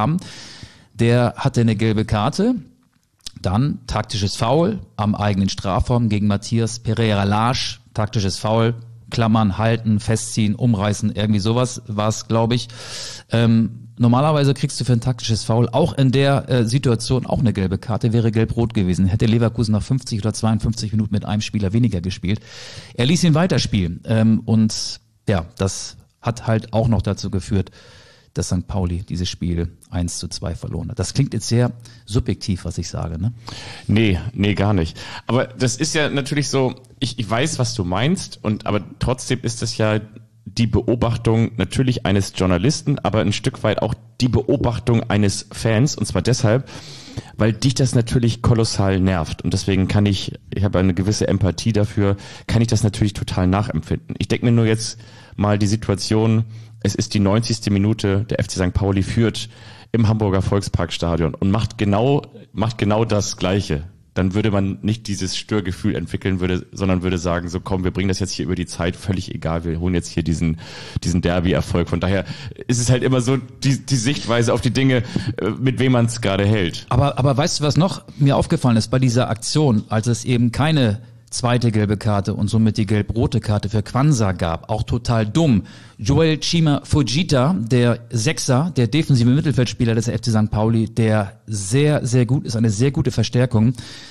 der hatte eine gelbe Karte. Dann taktisches Foul am eigenen Strafraum gegen Matthias Pereira-Lage, taktisches Foul, Klammern, halten, festziehen, umreißen, irgendwie sowas war es, glaube ich. Normalerweise kriegst du für ein taktisches Foul auch in der Situation auch eine gelbe Karte, wäre gelb-rot gewesen. Hätte Leverkusen nach 50 oder 52 Minuten mit einem Spieler weniger gespielt. Er ließ ihn weiterspielen und ja, das hat halt auch noch dazu geführt, dass St. Pauli dieses Spiel 1:2 verloren hat. Das klingt jetzt sehr subjektiv, was ich sage, ne? Nee, gar nicht. Aber das ist ja natürlich so, ich weiß, was du meinst, aber trotzdem ist das ja die Beobachtung natürlich eines Journalisten, aber ein Stück weit auch die Beobachtung eines Fans, und zwar deshalb, weil dich das natürlich kolossal nervt. Und deswegen ich habe eine gewisse Empathie dafür, kann ich das natürlich total nachempfinden. Ich denke mir nur jetzt mal die Situation, es ist die 90. Minute, der FC St. Pauli führt im Hamburger Volksparkstadion und macht genau das Gleiche. Dann würde man nicht dieses Störgefühl entwickeln, sondern würde sagen, so komm, wir bringen das jetzt hier über die Zeit, völlig egal, wir holen jetzt hier diesen Derby-Erfolg. Von daher ist es halt immer so die Sichtweise auf die Dinge, mit wem man es gerade hält. Aber weißt du, was noch mir aufgefallen ist bei dieser Aktion, als es eben keine zweite gelbe Karte und somit die gelb-rote Karte für Quansah gab, auch total dumm. Joel Chima Fujita, der Sechser, der defensive Mittelfeldspieler des FC St. Pauli, der sehr, sehr gut ist, eine sehr gute Verstärkung,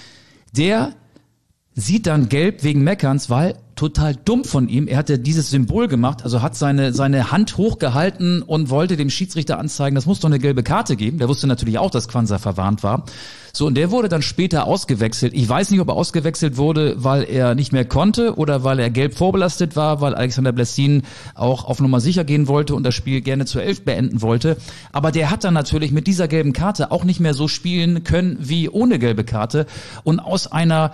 der sieht dann gelb wegen Meckerns, weil total dumm von ihm. Er hatte dieses Symbol gemacht, also hat seine Hand hochgehalten und wollte dem Schiedsrichter anzeigen, das muss doch eine gelbe Karte geben. Der wusste natürlich auch, dass Quansah verwarnt war. So, und der wurde dann später ausgewechselt. Ich weiß nicht, ob er ausgewechselt wurde, weil er nicht mehr konnte oder weil er gelb vorbelastet war, weil Alexander Blessin auch auf Nummer sicher gehen wollte und das Spiel gerne zur 11 beenden wollte. Aber der hat dann natürlich mit dieser gelben Karte auch nicht mehr so spielen können wie ohne gelbe Karte. Und aus einer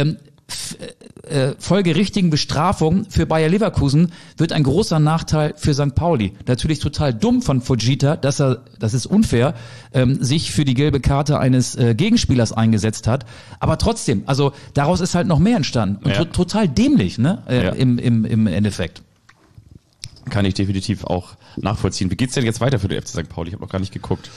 folgerichtigen Bestrafung für Bayer Leverkusen wird ein großer Nachteil für St. Pauli. Natürlich total dumm von Fujita, das ist unfair, sich für die gelbe Karte eines Gegenspielers eingesetzt hat. Aber trotzdem, also daraus ist halt noch mehr entstanden. Und total dämlich, ne? Im Endeffekt. Kann ich definitiv auch nachvollziehen. Wie geht's denn jetzt weiter für den FC St. Pauli? Ich habe noch gar nicht geguckt.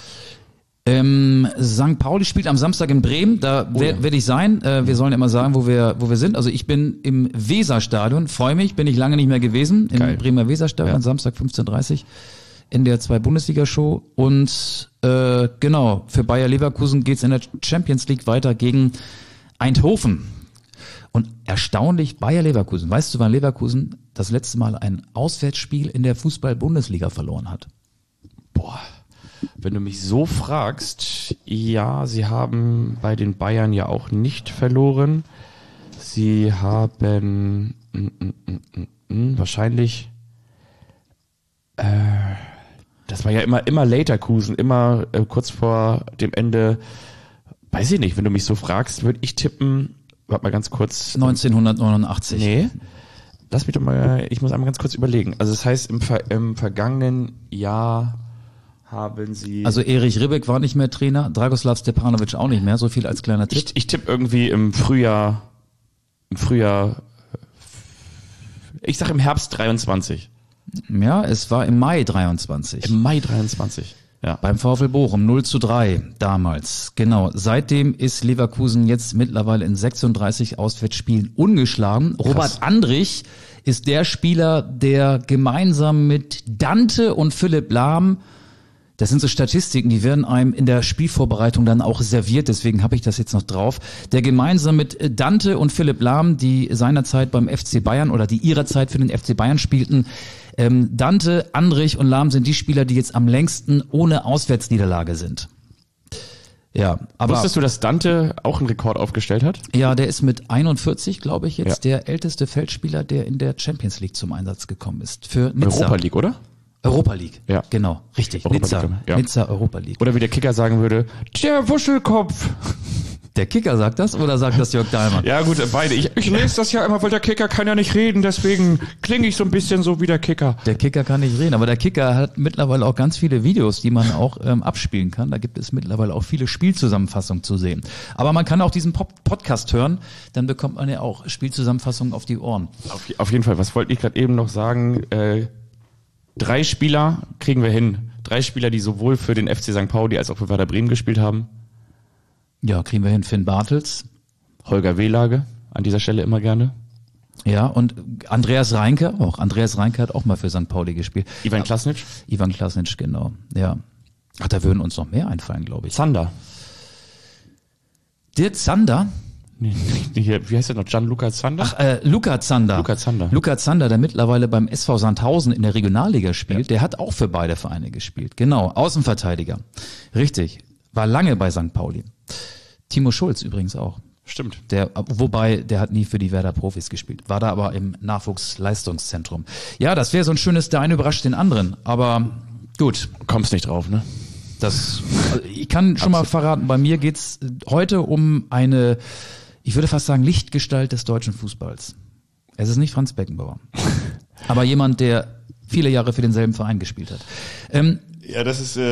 St. Pauli spielt am Samstag in Bremen, da werde ich sein. Wir sollen immer sagen, wo wir sind. Also ich bin im Weserstadion, freue mich, bin ich lange nicht mehr gewesen. Im Bremer Weserstadion, Samstag 15:30 NDR 2 Bundesliga-Show. Und genau, für Bayer Leverkusen geht's in der Champions League weiter gegen Eindhoven. Und erstaunlich, Bayer Leverkusen. Weißt du, wann Leverkusen das letzte Mal ein Auswärtsspiel in der Fußball-Bundesliga verloren hat? Boah. Wenn du mich so fragst, ja, sie haben bei den Bayern ja auch nicht verloren. Sie haben wahrscheinlich, das war ja immer Leverkusen, immer kurz vor dem Ende, weiß ich nicht, wenn du mich so fragst, würde ich tippen, warte mal ganz kurz. 1989. Nee, lass mich doch mal, ich muss einmal ganz kurz überlegen. Also das heißt, im vergangenen Jahr haben sie... Also Erich Ribbeck war nicht mehr Trainer, Dragoslav Stepanovic auch nicht mehr, so viel als kleiner Tipp. Ich tippe irgendwie im Frühjahr, ich sag im Herbst 23. Ja, es war im Mai 23. Im Mai 23, ja. Beim VfL Bochum 0:3 damals. Genau, seitdem ist Leverkusen jetzt mittlerweile in 36 Auswärtsspielen ungeschlagen. Krass. Robert Andrich ist der Spieler, der gemeinsam mit Dante und Philipp Lahm, das sind so Statistiken, die werden einem in der Spielvorbereitung dann auch serviert, deswegen habe ich das jetzt noch drauf, der gemeinsam mit Dante und Philipp Lahm, die seinerzeit beim FC Bayern oder die ihrer Zeit für den FC Bayern spielten, Dante, Andrich und Lahm sind die Spieler, die jetzt am längsten ohne Auswärtsniederlage sind. Ja, aber wusstest du, dass Dante auch einen Rekord aufgestellt hat? Ja, der ist mit 41, glaube ich, jetzt der älteste Feldspieler, der in der Champions League zum Einsatz gekommen ist. Für Nizza. Europa League, oder? Europa League, ja. Genau, richtig. Europa Nizza, League, ja. Nizza Europa League. Oder wie der Kicker sagen würde, der Wuschelkopf. Der Kicker sagt das oder sagt das Jörg Dahlmann? Ja gut, beide. Ich lese das ja immer, weil der Kicker kann ja nicht reden, deswegen klinge ich so ein bisschen so wie der Kicker. Der Kicker kann nicht reden, aber der Kicker hat mittlerweile auch ganz viele Videos, die man auch abspielen kann. Da gibt es mittlerweile auch viele Spielzusammenfassungen zu sehen. Aber man kann auch diesen Podcast hören, dann bekommt man ja auch Spielzusammenfassungen auf die Ohren. Auf jeden Fall, was wollte ich gerade eben noch sagen? 3 Spieler kriegen wir hin. 3 Spieler, die sowohl für den FC St. Pauli als auch für Werder Bremen gespielt haben. Ja, kriegen wir hin. Finn Bartels. Holger Wehlage, an dieser Stelle immer gerne. Ja, und Andreas Reinke auch. Andreas Reinke hat auch mal für St. Pauli gespielt. Ivan Klasnic? Ivan Klasnic, genau. Ja. Ach, da würden uns noch mehr einfallen, glaube ich. Zander. Der Zander? Nee, wie heißt der noch? Gianluca Zander? Ach, Luca Zander. Luca Zander, der mittlerweile beim SV Sandhausen in der Regionalliga spielt, der hat auch für beide Vereine gespielt. Genau, Außenverteidiger. Richtig. War lange bei St. Pauli. Timo Schulz übrigens auch. Stimmt. Wobei, der hat nie für die Werder Profis gespielt. War da aber im Nachwuchsleistungszentrum. Ja, das wäre so ein schönes, der eine überrascht den anderen. Aber gut. Kommst nicht drauf, ne? Ich kann schon mal verraten, bei mir geht's heute um eine, ich würde fast sagen, Lichtgestalt des deutschen Fußballs. Es ist nicht Franz Beckenbauer. Aber jemand, der viele Jahre für denselben Verein gespielt hat. Ja, das ist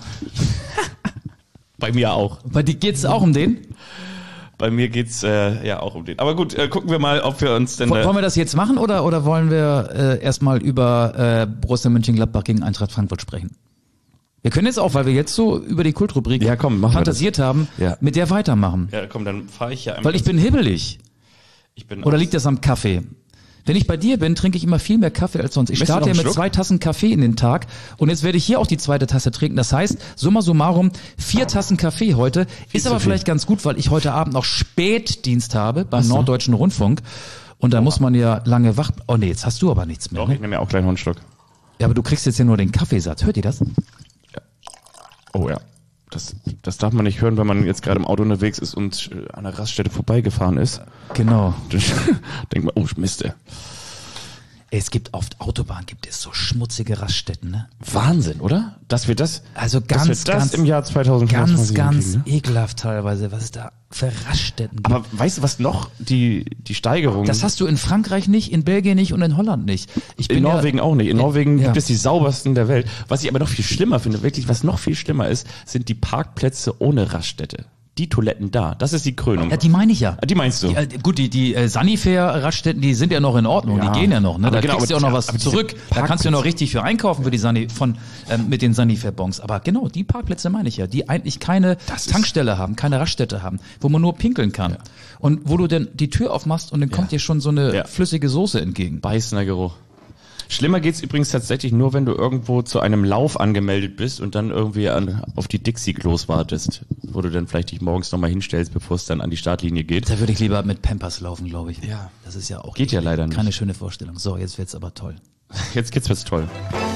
bei mir auch. Bei dir geht's auch um den? Bei mir geht's ja auch um den. Aber gut, gucken wir mal, ob wir uns denn... Wollen wir das jetzt machen oder wollen wir erstmal über Borussia Mönchengladbach gegen Eintracht Frankfurt sprechen? Wir können jetzt auch, weil wir jetzt so über die Kultrubrik fantasiert haben, mit der weitermachen. Ja, komm, dann fahre ich ja einfach. Weil ich bin hibbelig. Oder liegt das am Kaffee? Wenn ich bei dir bin, trinke ich immer viel mehr Kaffee als sonst. Ich starte ja mit 2 Tassen Kaffee in den Tag und jetzt werde ich hier auch die 2. Tasse trinken. Das heißt, summa summarum 4 Tassen Kaffee heute. Ist aber vielleicht ganz gut, weil ich heute Abend noch Spätdienst habe beim Norddeutschen Rundfunk und da muss man ja lange wach... Oh nee, jetzt hast du aber nichts mehr. Doch, ich nehme ja auch gleich noch einen Schluck. Ja, aber du kriegst jetzt ja nur den Kaffeesatz. Hört ihr das? Ja. Oh ja. Das darf man nicht hören, wenn man jetzt gerade im Auto unterwegs ist und an der Raststätte vorbeigefahren ist. Genau. Denkt man, oh Miste. Es gibt auf der Autobahn so schmutzige Raststätten, ne? Wahnsinn, oder? Dass wir das ganz im Jahr 2025 ganz ekelhaft teilweise, was es da für Raststätten gibt. Aber weißt du, was noch die Steigerung? Das hast du in Frankreich nicht, in Belgien nicht und in Holland nicht. In Norwegen auch nicht. In Norwegen gibt es die saubersten der Welt. Was ich aber noch viel schlimmer finde, wirklich, was noch viel schlimmer ist, sind die Parkplätze ohne Raststätte. Die Toiletten da, das ist die Krönung. Ja, die meine ich ja. Die meinst du? Gut, die Sanifair-Raststätten, die sind ja noch in Ordnung, die gehen ja noch, ne? Da kriegst du ja auch noch was zurück. Da kannst du ja noch richtig für einkaufen für die mit den Sanifair-Bons. Aber genau, die Parkplätze meine ich ja, die eigentlich keine Tankstelle haben, keine Raststätte haben, wo man nur pinkeln kann. Ja. Und wo du dann die Tür aufmachst und dann kommt dir schon so eine flüssige Soße entgegen. Beißender Geruch. Schlimmer geht's übrigens tatsächlich nur, wenn du irgendwo zu einem Lauf angemeldet bist und dann irgendwie auf die Dixie-Klos wartest, wo du dann vielleicht dich morgens nochmal hinstellst, bevor es dann an die Startlinie geht. Da würde ich lieber mit Pampers laufen, glaube ich. Ja. Das ist ja auch... Geht ja leider nicht. Keine schöne Vorstellung. So, jetzt wird's aber toll. Jetzt wird's toll.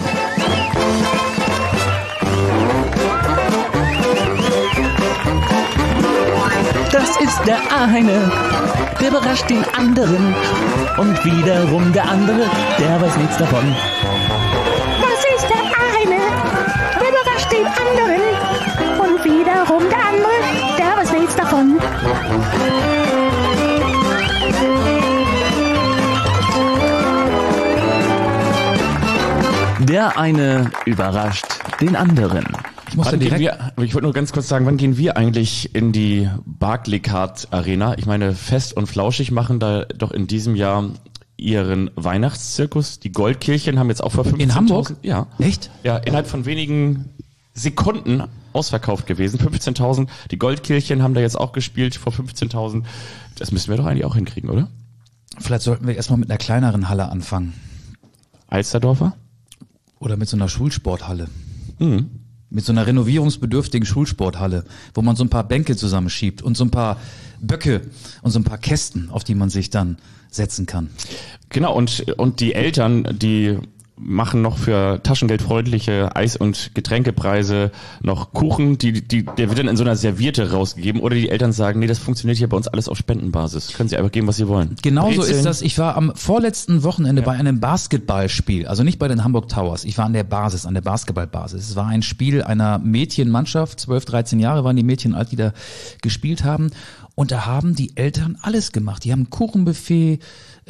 Das ist der eine, der überrascht den anderen. Und wiederum der andere, der weiß nichts davon. Das ist der eine, der überrascht den anderen. Und wiederum der andere, der weiß nichts davon. Der eine überrascht den anderen. Ich wollte nur ganz kurz sagen, wann gehen wir eigentlich in die Barclaycard Arena? Ich meine, Fest und Flauschig machen da doch in diesem Jahr ihren Weihnachtszirkus. Die Goldkehlchen haben jetzt auch vor 15.000... In Hamburg? Ja. Echt? Ja, innerhalb von wenigen Sekunden ausverkauft gewesen. 15.000. Die Goldkehlchen haben da jetzt auch gespielt vor 15.000. Das müssen wir doch eigentlich auch hinkriegen, oder? Vielleicht sollten wir erstmal mit einer kleineren Halle anfangen. Alsterdorfer? Oder mit so einer Schulsporthalle. Mhm. Mit so einer renovierungsbedürftigen Schulsporthalle, wo man so ein paar Bänke zusammenschiebt und so ein paar Böcke und so ein paar Kästen, auf die man sich dann setzen kann. Genau, und die Eltern, die machen noch für taschengeldfreundliche Eis- und Getränkepreise noch Kuchen, der wird dann in so einer Serviette rausgegeben, oder die Eltern sagen, nee, das funktioniert hier bei uns alles auf Spendenbasis. Können Sie einfach geben, was Sie wollen. Genauso Brezeln. ist das. Ich war am vorletzten Wochenende bei einem Basketballspiel, also nicht bei den Hamburg Towers. Ich war an der Basketballbasis. Es war ein Spiel einer Mädchenmannschaft, 12, 13 Jahre waren die Mädchen alt, die da gespielt haben. Und da haben die Eltern alles gemacht. Die haben ein Kuchenbuffet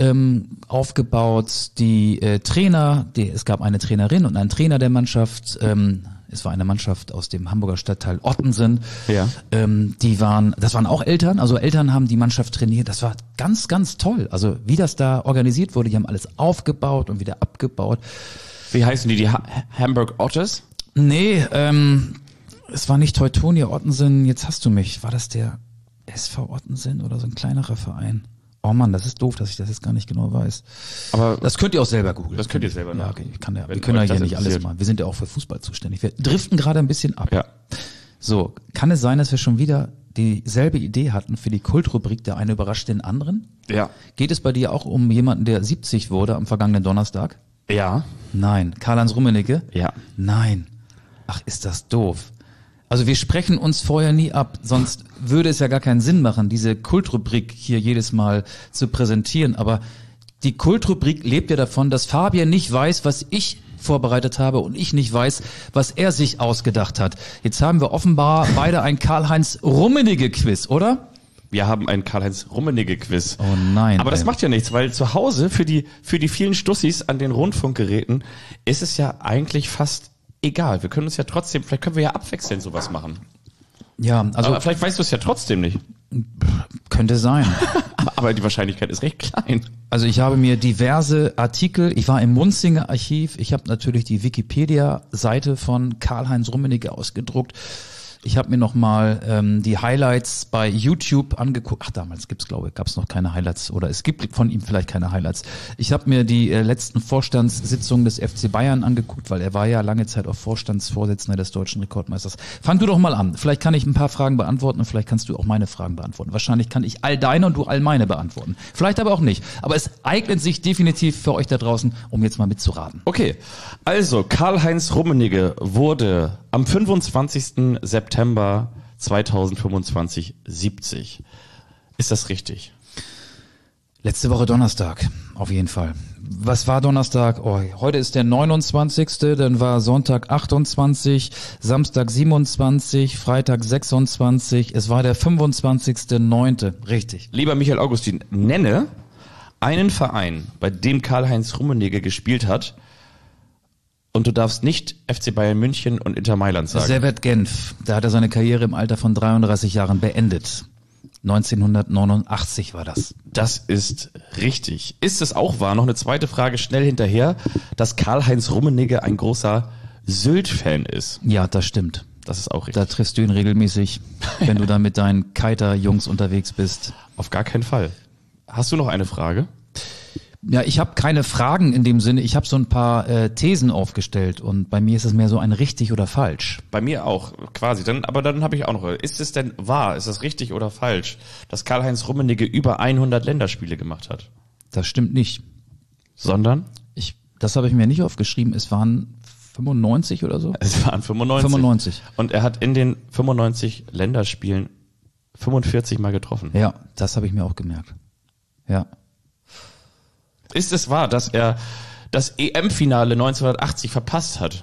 aufgebaut, die Trainer, es gab eine Trainerin und einen Trainer der Mannschaft, es war eine Mannschaft aus dem Hamburger Stadtteil Ottensen, Ja. Das waren auch Eltern, also Eltern haben die Mannschaft trainiert, das war ganz, ganz toll, also wie das da organisiert wurde, die haben alles aufgebaut und wieder abgebaut. Wie heißen die Hamburg Otters? Nee, es war nicht Teutonia Ottensen, jetzt hast du mich, war das der SV Ottensen oder so ein kleinerer Verein? Oh Mann, das ist doof, dass ich das jetzt gar nicht genau weiß. Aber Das könnt ihr auch selber googeln. das könnt ihr selber Ja, nach. okay, wir können Wenn ja euch hier das nicht alles interessiert. machen. Wir sind ja auch für Fußball zuständig. Wir driften gerade ein bisschen ab. Ja. So, kann es sein, dass wir schon wieder dieselbe Idee hatten für die Kultrubrik Der eine überrascht den anderen? Ja. Geht es bei dir auch um jemanden, der 70 wurde am vergangenen Donnerstag? Ja. Nein. Karl-Heinz Rummenigge? Ja. Nein. Ach, ist das doof. Also wir sprechen uns vorher nie ab, sonst würde es ja gar keinen Sinn machen, diese Kultrubrik hier jedes Mal zu präsentieren. Aber die Kultrubrik lebt ja davon, dass Fabian nicht weiß, was ich vorbereitet habe und ich nicht weiß, was er sich ausgedacht hat. Jetzt haben wir offenbar beide ein Karl-Heinz Rummenigge-Quiz, oder? Wir haben ein Karl-Heinz Rummenigge-Quiz. Oh nein. Aber das ey. macht ja nichts, weil zu Hause für die vielen Stussis an den Rundfunkgeräten ist es ja eigentlich fast egal. Wir können uns ja trotzdem, vielleicht können wir ja abwechselnd sowas machen. Ja, also Aber vielleicht weißt du es ja trotzdem nicht. könnte sein. Aber die Wahrscheinlichkeit ist recht klein. Also ich habe mir diverse Artikel, ich war im Munzinger Archiv, ich habe natürlich die Wikipedia-Seite von Karl-Heinz Rummenigge ausgedruckt. Ich habe mir nochmal die Highlights bei YouTube angeguckt. Ach, damals gab es noch keine Highlights oder es gibt von ihm vielleicht keine Highlights. Ich habe mir die letzten Vorstandssitzungen des FC Bayern angeguckt, weil er war ja lange Zeit auch Vorstandsvorsitzender des deutschen Rekordmeisters. Fang du doch mal an. Vielleicht kann ich ein paar Fragen beantworten und vielleicht kannst du auch meine Fragen beantworten. Wahrscheinlich kann ich all deine und du all meine beantworten. Vielleicht aber auch nicht. Aber es eignet sich definitiv für euch da draußen, um jetzt mal mitzuraten. Okay, also Karl-Heinz Rummenigge wurde am 25. September 2025 70. Ist das richtig? Letzte Woche Donnerstag, auf jeden Fall. Was war Donnerstag? Oh, heute ist der 29., dann war Sonntag 28, Samstag 27, Freitag 26, es war der 25.9. Richtig. Lieber Michael Augustin, nenne einen Verein, bei dem Karl-Heinz Rummenigge gespielt hat, und du darfst nicht FC Bayern München und Inter Mailand sagen. Servette Genf, da hat er seine Karriere im Alter von 33 Jahren beendet. 1989 war das. Das ist richtig. Ist es auch wahr? Noch eine zweite Frage schnell hinterher, dass Karl-Heinz Rummenigge ein großer Sylt-Fan ist. Ja, das stimmt. Das ist auch Da richtig. triffst du ihn regelmäßig, wenn du da mit deinen Kiter-Jungs unterwegs bist. Auf gar keinen Fall. Hast du noch eine Frage? Ja, ich habe keine Fragen in dem Sinne. Ich habe so ein paar Thesen aufgestellt und bei mir ist es mehr so ein richtig oder falsch. Bei mir auch, quasi. Aber dann habe ich auch noch. Ist es denn wahr? Ist das richtig oder falsch, dass Karl-Heinz Rummenigge über 100 Länderspiele gemacht hat? Das stimmt nicht. Sondern? Das habe ich mir nicht aufgeschrieben. Es waren 95 oder so. Es waren 95. 95. Und er hat in den 95 Länderspielen 45 Mal getroffen. Ja, das habe ich mir auch gemerkt. Ja. Ist es wahr, dass er das EM-Finale 1980 verpasst hat?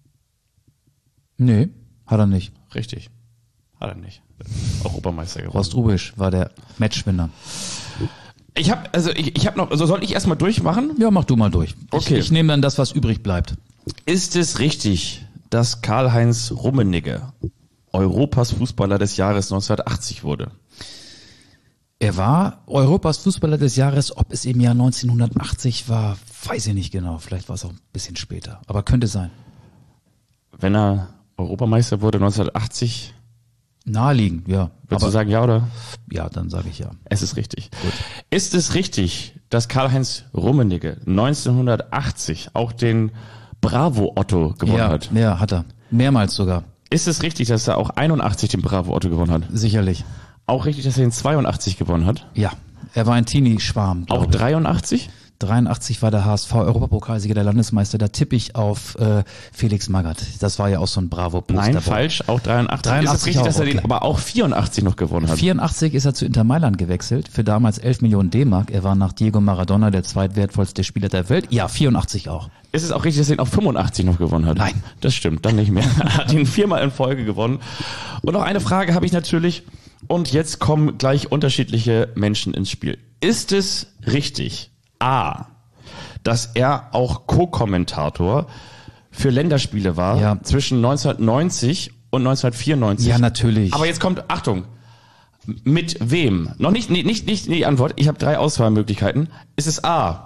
Nee, hat er nicht. Richtig. Hat er nicht. Europameister geworden. Horst Rubisch war der Matchwinner. Ich habe noch, also soll ich erstmal durchmachen? Ja, mach du mal durch. Okay. Ich nehme dann das, was übrig bleibt. Ist es richtig, dass Karl-Heinz Rummenigge Europas Fußballer des Jahres 1980 wurde? Er war Europas Fußballer des Jahres. Ob es im Jahr 1980 war, weiß ich nicht genau. Vielleicht war es auch ein bisschen später. Aber könnte sein. Wenn er Europameister wurde 1980, Naheliegend, ja. würdest du sagen ja oder? Ja, dann sage ich ja. Es ist richtig. Gut. Ist es richtig, dass Karl-Heinz Rummenigge 1980 auch den Bravo Otto gewonnen hat? Ja, hat er. Mehrmals sogar. Ist es richtig, dass er auch 81 den Bravo Otto gewonnen hat? Sicherlich. Auch richtig, dass er den 82 gewonnen hat? Ja. Er war ein Teenie-Schwarm. Auch glaube ich. 83? 83 war der HSV Europapokalsieger, der Landesmeister. Da tippe ich auf Felix Magath. Das war ja auch so ein Bravo-Poster. Nein, falsch, auch 83. 83 ist es richtig, auch, dass er den okay. aber auch 84 noch gewonnen hat? 84 ist er zu Inter Mailand gewechselt, für damals 11 Millionen D-Mark. Er war nach Diego Maradona der zweitwertvollste Spieler der Welt. Ja, 84 auch. Ist es auch richtig, dass er ihn auch 85 noch gewonnen hat? Nein. Das stimmt, dann nicht mehr. Er hat ihn 4-mal in Folge gewonnen. Und noch eine Frage habe ich natürlich. Und jetzt kommen gleich unterschiedliche Menschen ins Spiel. Ist es richtig, A, dass er auch Co-Kommentator für Länderspiele war, Ja. zwischen 1990 und 1994? Ja, natürlich. Aber jetzt kommt, Achtung, mit wem? Noch nicht die Antwort. Ich habe 3 Auswahlmöglichkeiten. Ist es A?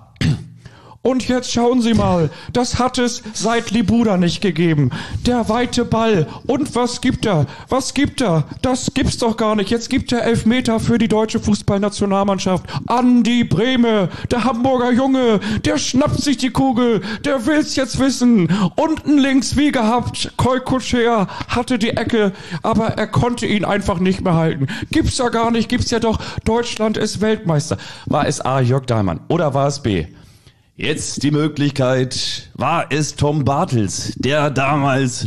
Und jetzt schauen Sie mal, das hat es seit Libuda nicht gegeben. Der weite Ball. Und was gibt er? Was gibt er? Das gibt's doch gar nicht. Jetzt gibt er Elfmeter für die deutsche Fußballnationalmannschaft. Andi Brehme, der Hamburger Junge, der schnappt sich die Kugel. Der will's jetzt wissen. Unten links wie gehabt. Koikoucher hatte die Ecke, aber er konnte ihn einfach nicht mehr halten. Gibt's ja gar nicht. Gibt's ja doch. Deutschland ist Weltmeister. War es A, Jörg Dahlmann oder war es B? Jetzt die Möglichkeit, war es Tom Bartels, der damals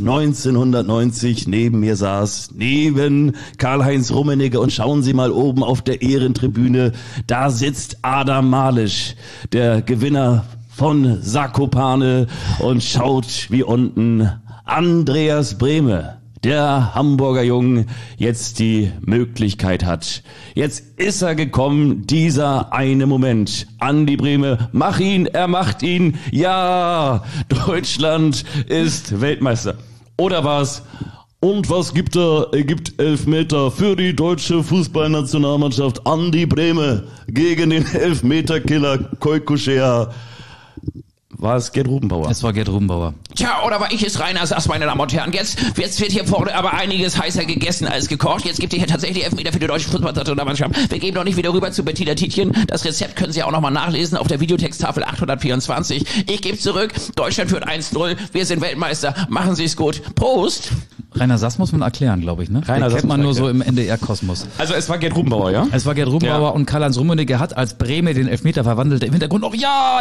1990 neben mir saß, neben Karl-Heinz Rummenigge, und schauen Sie mal oben auf der Ehrentribüne, da sitzt Adam Malisch, der Gewinner von Zakopane, und schaut, wie unten Andreas Brehme, der Hamburger Jung, jetzt die Möglichkeit hat. Jetzt ist er gekommen, dieser eine Moment. Andi Brehme, mach ihn, er macht ihn. Ja, Deutschland ist Weltmeister. Oder war's? Und was gibt er? Er gibt Elfmeter für die deutsche Fußballnationalmannschaft. Andi Brehme gegen den Elfmeterkiller Koikoucher. War es Gerd Rubenbauer? Es war Gerd Rubenbauer. Tja, oder war ich es, Rainer Sass, meine Damen und Herren. Jetzt wird hier vorne aber einiges heißer gegessen als gekocht. Jetzt gibt es hier tatsächlich Elfmeter für die deutsche Fußballnationalmannschaft. Wir gehen noch nicht wieder rüber zu Bettina Tietjen. Das Rezept können Sie auch nochmal nachlesen auf der Videotexttafel 824. Ich gebe zurück. Deutschland führt 1-0. Wir sind Weltmeister. Machen Sie es gut. Prost! Rainer Sass muss man erklären, glaube ich, ne? Rainer Den Sass kennt man muss nur man so im NDR-Kosmos. Also es war Gerd Rubenbauer, ja? Es war Gerd Rubenbauer Ja. und Karl-Heinz Rummenigge hat, als Brehme den Elfmeter verwandelte, im Hintergrund noch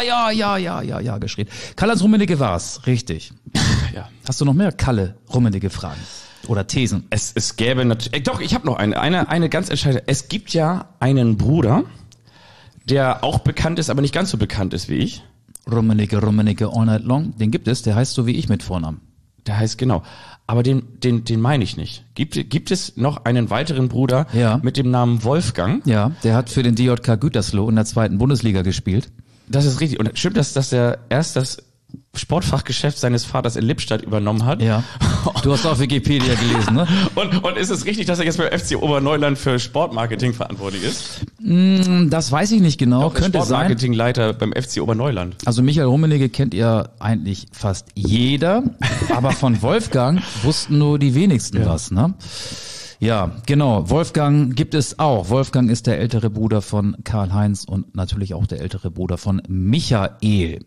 ja geschrien. Karl-Heinz Rummenigge war's, richtig. Ja. Hast du noch mehr Rummenigge-Fragen oder Thesen? Es gäbe natürlich, doch, ich habe noch eine ganz entscheidende. Es gibt ja einen Bruder, der auch bekannt ist, aber nicht ganz so bekannt ist wie ich. Rummenigge all night long, den gibt es, der heißt so wie ich mit Vornamen. Der heißt genau. Aber den meine ich nicht. Gibt es noch einen weiteren Bruder Ja. mit dem Namen Wolfgang? Ja, der hat für den DJK Gütersloh in der 2. Bundesliga gespielt. Das ist richtig. Und stimmt das, dass er erst das Sportfachgeschäft seines Vaters in Lippstadt übernommen hat? Ja. Du hast auf Wikipedia gelesen, ne? Und ist es richtig, dass er jetzt beim FC Oberneuland für Sportmarketing verantwortlich ist? Das weiß ich nicht genau, könnte sein. Sportmarketingleiter beim FC Oberneuland. Also Michael Rummenigge kennt ja eigentlich fast jeder, aber von Wolfgang wussten nur die wenigsten was, ne? Ja, genau. Wolfgang gibt es auch. Wolfgang ist der ältere Bruder von Karl-Heinz und natürlich auch der ältere Bruder von Michael.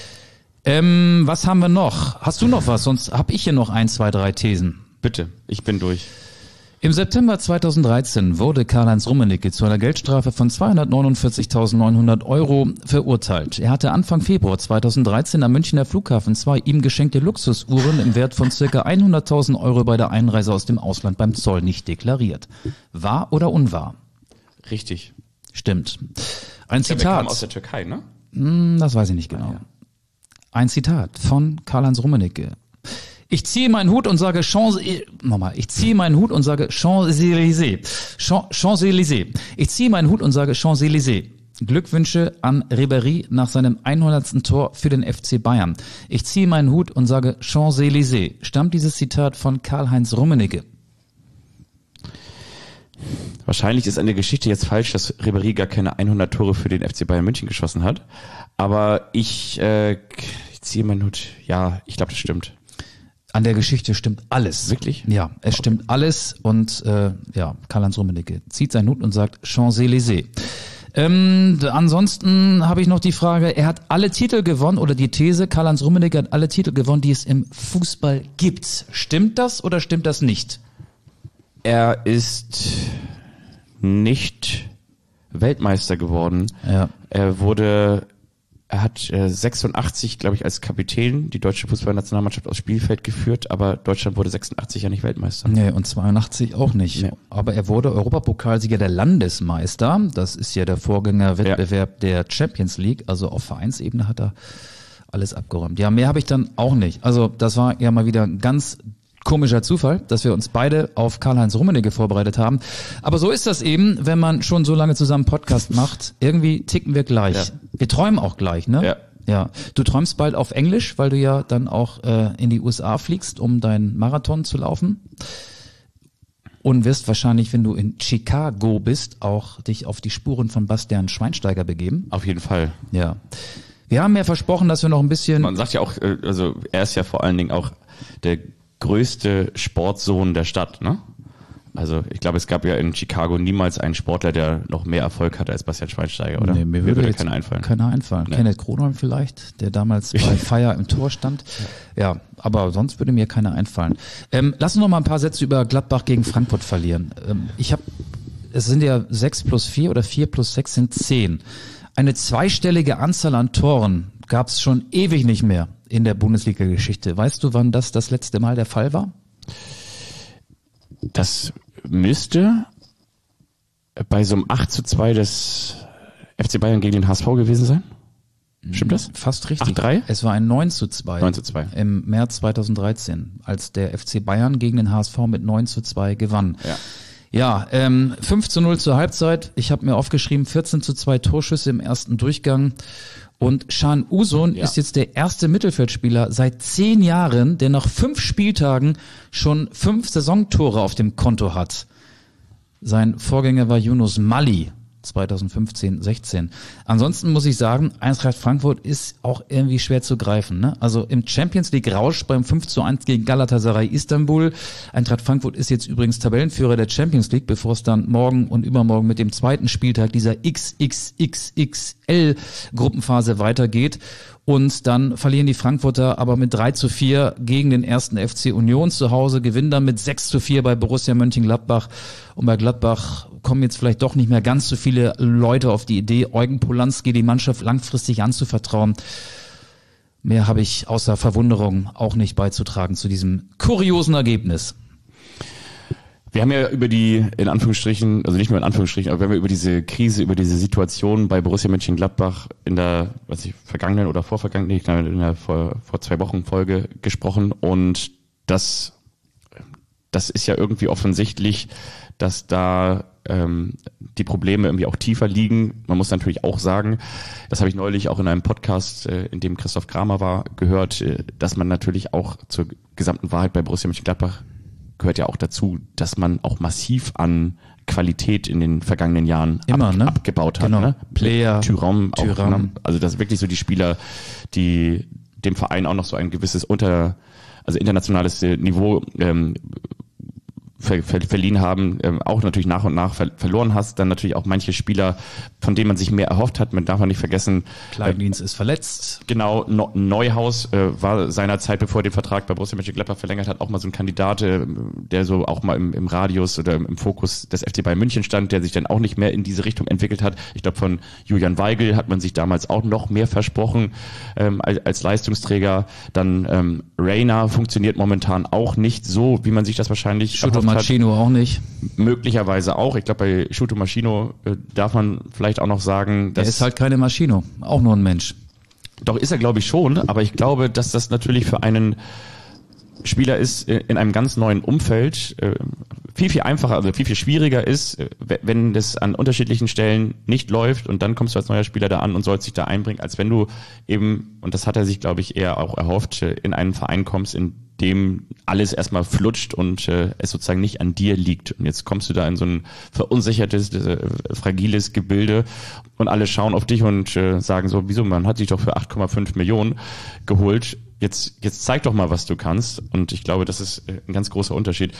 Was haben wir noch? Hast du noch was? Sonst habe ich hier noch 1, 2, 3 Thesen. Bitte, ich bin durch. Im September 2013 wurde Karl-Heinz Rummenigge zu einer Geldstrafe von 249.900 Euro verurteilt. Er hatte Anfang Februar 2013 am Münchner Flughafen 2 ihm geschenkte Luxusuhren im Wert von ca. 100.000 Euro bei der Einreise aus dem Ausland beim Zoll nicht deklariert. Wahr oder unwahr? Richtig. Stimmt. Ein Der kam Zitat. aus der Türkei, ne? Das weiß ich nicht genau. Ein Zitat von Karl-Heinz Rummenigge. Ich ziehe meinen Hut und sage Champs-Élysées. Champs-Élysées. Ich ziehe meinen Hut und sage Champs-Élysées. Glückwünsche an Ribéry nach seinem 100. Tor für den FC Bayern. Ich ziehe meinen Hut und sage Champs-Élysées. Stammt dieses Zitat von Karl-Heinz Rummenigge? Wahrscheinlich ist an der Geschichte jetzt falsch, dass Ribéry gar keine 100 Tore für den FC Bayern München geschossen hat. Aber ich ziehe meinen Hut. Ja, ich glaube, das stimmt. An der Geschichte stimmt alles. Wirklich? Ja, es stimmt alles und Karl-Heinz Rummenigge zieht seinen Hut und sagt Champs-Élysées. Ansonsten habe ich noch die Frage, er hat alle Titel gewonnen oder die These, Karl-Heinz Rummenigge hat alle Titel gewonnen, die es im Fußball gibt. Stimmt das oder stimmt das nicht? Er ist nicht Weltmeister geworden. Ja. Er wurde Er hat 86, glaube ich, als Kapitän die deutsche Fußballnationalmannschaft aufs Spielfeld geführt, aber Deutschland wurde 86 ja nicht Weltmeister. Nee, und 82 auch nicht. Nee. Aber er wurde Europapokalsieger der Landesmeister. Das ist ja der Vorgängerwettbewerb der Champions League. Also auf Vereinsebene hat er alles abgeräumt. Ja, mehr habe ich dann auch nicht. Also das war ja mal wieder ein ganz komischer Zufall, dass wir uns beide auf Karl-Heinz Rummenigge vorbereitet haben. Aber so ist das eben, wenn man schon so lange zusammen Podcast macht. Irgendwie ticken wir gleich. Ja. Wir träumen auch gleich, ne? Ja. Ja. Du träumst bald auf Englisch, weil du ja dann auch in die USA fliegst, um deinen Marathon zu laufen. Und wirst wahrscheinlich, wenn du in Chicago bist, auch dich auf die Spuren von Bastian Schweinsteiger begeben. Auf jeden Fall. Ja. Wir haben ja versprochen, dass wir noch ein bisschen... Man sagt ja auch, also er ist ja vor allen Dingen auch der größte Sportsohn der Stadt, ne? Also ich glaube, es gab ja in Chicago niemals einen Sportler, der noch mehr Erfolg hatte als Bastian Schweinsteiger, oder? Nee, mir würde jetzt keiner einfallen. Keiner einfallen. Nee. Kenneth Kronholm vielleicht, der damals bei Feier im Tor stand. Ja, aber sonst würde mir keiner einfallen. Lass uns noch mal ein paar Sätze über Gladbach gegen Frankfurt verlieren. Es sind ja 6 plus 4 oder 4 plus 6 sind 10. Eine zweistellige Anzahl an Toren gab es schon ewig nicht mehr in der Bundesliga-Geschichte. Weißt du, wann das letzte Mal der Fall war? Das müsste bei so einem 8:2 des FC Bayern gegen den HSV gewesen sein. Stimmt das? Fast richtig. 8:3? Es war ein 9:2. 9:2. Im März 2013, als der FC Bayern gegen den HSV mit 9:2 gewann. Ja. Ja, 5:0 zur Halbzeit. Ich habe mir aufgeschrieben, 14:2 Torschüsse im ersten Durchgang. Und Can Uzun ist jetzt der erste Mittelfeldspieler seit 10 Jahren, der nach 5 Spieltagen schon 5 Saisontore auf dem Konto hat. Sein Vorgänger war Yunus Mali, 2015-16. Ansonsten muss ich sagen, Eintracht Frankfurt ist auch irgendwie schwer zu greifen, ne? Also im Champions League Rausch beim 5:1 gegen Galatasaray Istanbul. Eintracht Frankfurt ist jetzt übrigens Tabellenführer der Champions League, bevor es dann morgen und übermorgen mit dem zweiten Spieltag dieser XXXXL Gruppenphase weitergeht. Und dann verlieren die Frankfurter aber mit 3:4 gegen den ersten FC Union zu Hause, gewinnen dann mit 6:4 bei Borussia Mönchengladbach. Und bei Gladbach kommen jetzt vielleicht doch nicht mehr ganz so viele Leute auf die Idee, Eugen Polanski die Mannschaft langfristig anzuvertrauen. Mehr habe ich außer Verwunderung auch nicht beizutragen zu diesem kuriosen Ergebnis. Wir haben ja über die, in Anführungsstrichen, also nicht nur in Anführungsstrichen, aber wir haben ja über diese Krise, über diese Situation bei Borussia Mönchengladbach in der, vergangenen oder vorvergangenen, ich glaube, in der vor 2 Wochen Folge gesprochen, und das ist ja irgendwie offensichtlich, dass da die Probleme irgendwie auch tiefer liegen. Man muss natürlich auch sagen, das habe ich neulich auch in einem Podcast, in dem Christoph Kramer war, gehört, dass man natürlich auch zur gesamten Wahrheit bei Borussia Mönchengladbach gehört ja auch dazu, dass man auch massiv an Qualität in den vergangenen Jahren abgebaut hat. Genau. Ne? Player, Thuram. Auch, Thuram. Also das ist wirklich so die Spieler, die dem Verein auch noch so ein gewisses internationales Niveau verliehen haben, auch natürlich nach und nach verloren hast. Dann natürlich auch manche Spieler, von denen man sich mehr erhofft hat. Man darf nicht vergessen, Kleindienst ist verletzt. Genau, Neuhaus war seinerzeit, bevor er den Vertrag bei Borussia Mönchengladbach verlängert hat, auch mal so ein Kandidat, der so auch mal im Radius oder im Fokus des FC Bayern München stand, der sich dann auch nicht mehr in diese Richtung entwickelt hat. Ich glaube, von Julian Weigl hat man sich damals auch noch mehr versprochen als Leistungsträger. Dann Reina funktioniert momentan auch nicht so, wie man sich das wahrscheinlich erhofft hat. Machino auch nicht. Möglicherweise auch. Ich glaube, bei Shuto Machino darf man vielleicht auch noch sagen, dass... Er ist halt keine Maschino, auch nur ein Mensch. Doch ist er, glaube ich, schon, aber ich glaube, dass das natürlich für einen Spieler ist in einem ganz neuen Umfeld viel, viel einfacher, also viel, viel schwieriger ist, wenn das an unterschiedlichen Stellen nicht läuft und dann kommst du als neuer Spieler da an und sollst dich da einbringen, als wenn du eben, und das hat er sich, glaube ich, eher auch erhofft, in einen Verein kommst, in dem alles erstmal flutscht und es sozusagen nicht an dir liegt. Und jetzt kommst du da in so ein verunsichertes, fragiles Gebilde und alle schauen auf dich und sagen so, wieso, man hat sich doch für 8,5 Millionen geholt. Jetzt zeig doch mal, was du kannst. Und ich glaube, das ist ein ganz großer Unterschied.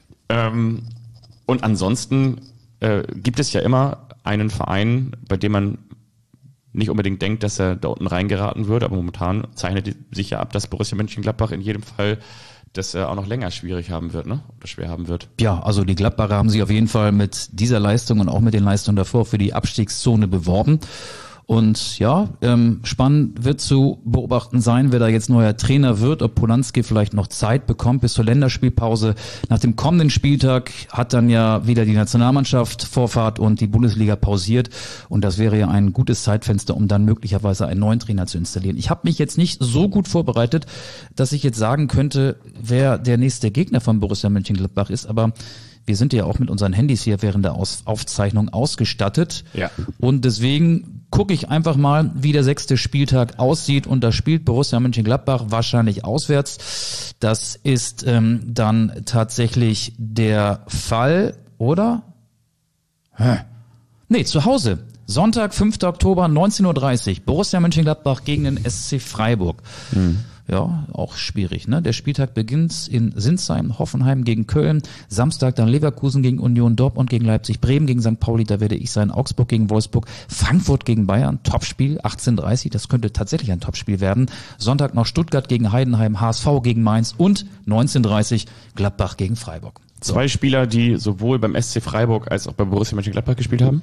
Und ansonsten gibt es ja immer einen Verein, bei dem man nicht unbedingt denkt, dass er da unten reingeraten wird, aber momentan zeichnet sich ja ab, dass Borussia Mönchengladbach in jedem Fall das auch noch länger schwierig haben wird, ne? Oder schwer haben wird. Ja, also die Gladbacher haben sich auf jeden Fall mit dieser Leistung und auch mit den Leistungen davor für die Abstiegszone beworben. Und ja, spannend wird zu beobachten sein, wer da jetzt neuer Trainer wird, ob Polanski vielleicht noch Zeit bekommt bis zur Länderspielpause. Nach dem kommenden Spieltag hat dann ja wieder die Nationalmannschaft Vorfahrt und die Bundesliga pausiert. Und das wäre ja ein gutes Zeitfenster, um dann möglicherweise einen neuen Trainer zu installieren. Ich habe mich jetzt nicht so gut vorbereitet, dass ich jetzt sagen könnte, wer der nächste Gegner von Borussia Mönchengladbach ist, aber wir sind ja auch mit unseren Handys hier während der Aufzeichnung ausgestattet. Ja. Und deswegen gucke ich einfach mal, wie der 6. Spieltag aussieht. Und da spielt Borussia Mönchengladbach wahrscheinlich auswärts. Das ist dann tatsächlich der Fall, oder? Nee, zu Hause. Sonntag, 5. Oktober, 19:30 Uhr. Borussia Mönchengladbach gegen den SC Freiburg. Ja, auch schwierig, ne? Der Spieltag beginnt in Sinsheim, Hoffenheim gegen Köln, Samstag dann Leverkusen gegen Union, Dortmund gegen Leipzig, Bremen gegen St. Pauli, da werde ich sein, Augsburg gegen Wolfsburg, Frankfurt gegen Bayern, Topspiel, 18:30 Uhr, das könnte tatsächlich ein Topspiel werden. Sonntag noch Stuttgart gegen Heidenheim, HSV gegen Mainz und 19:30 Uhr Gladbach gegen Freiburg. So. 2 Spieler, die sowohl beim SC Freiburg als auch bei Borussia Mönchengladbach gespielt haben.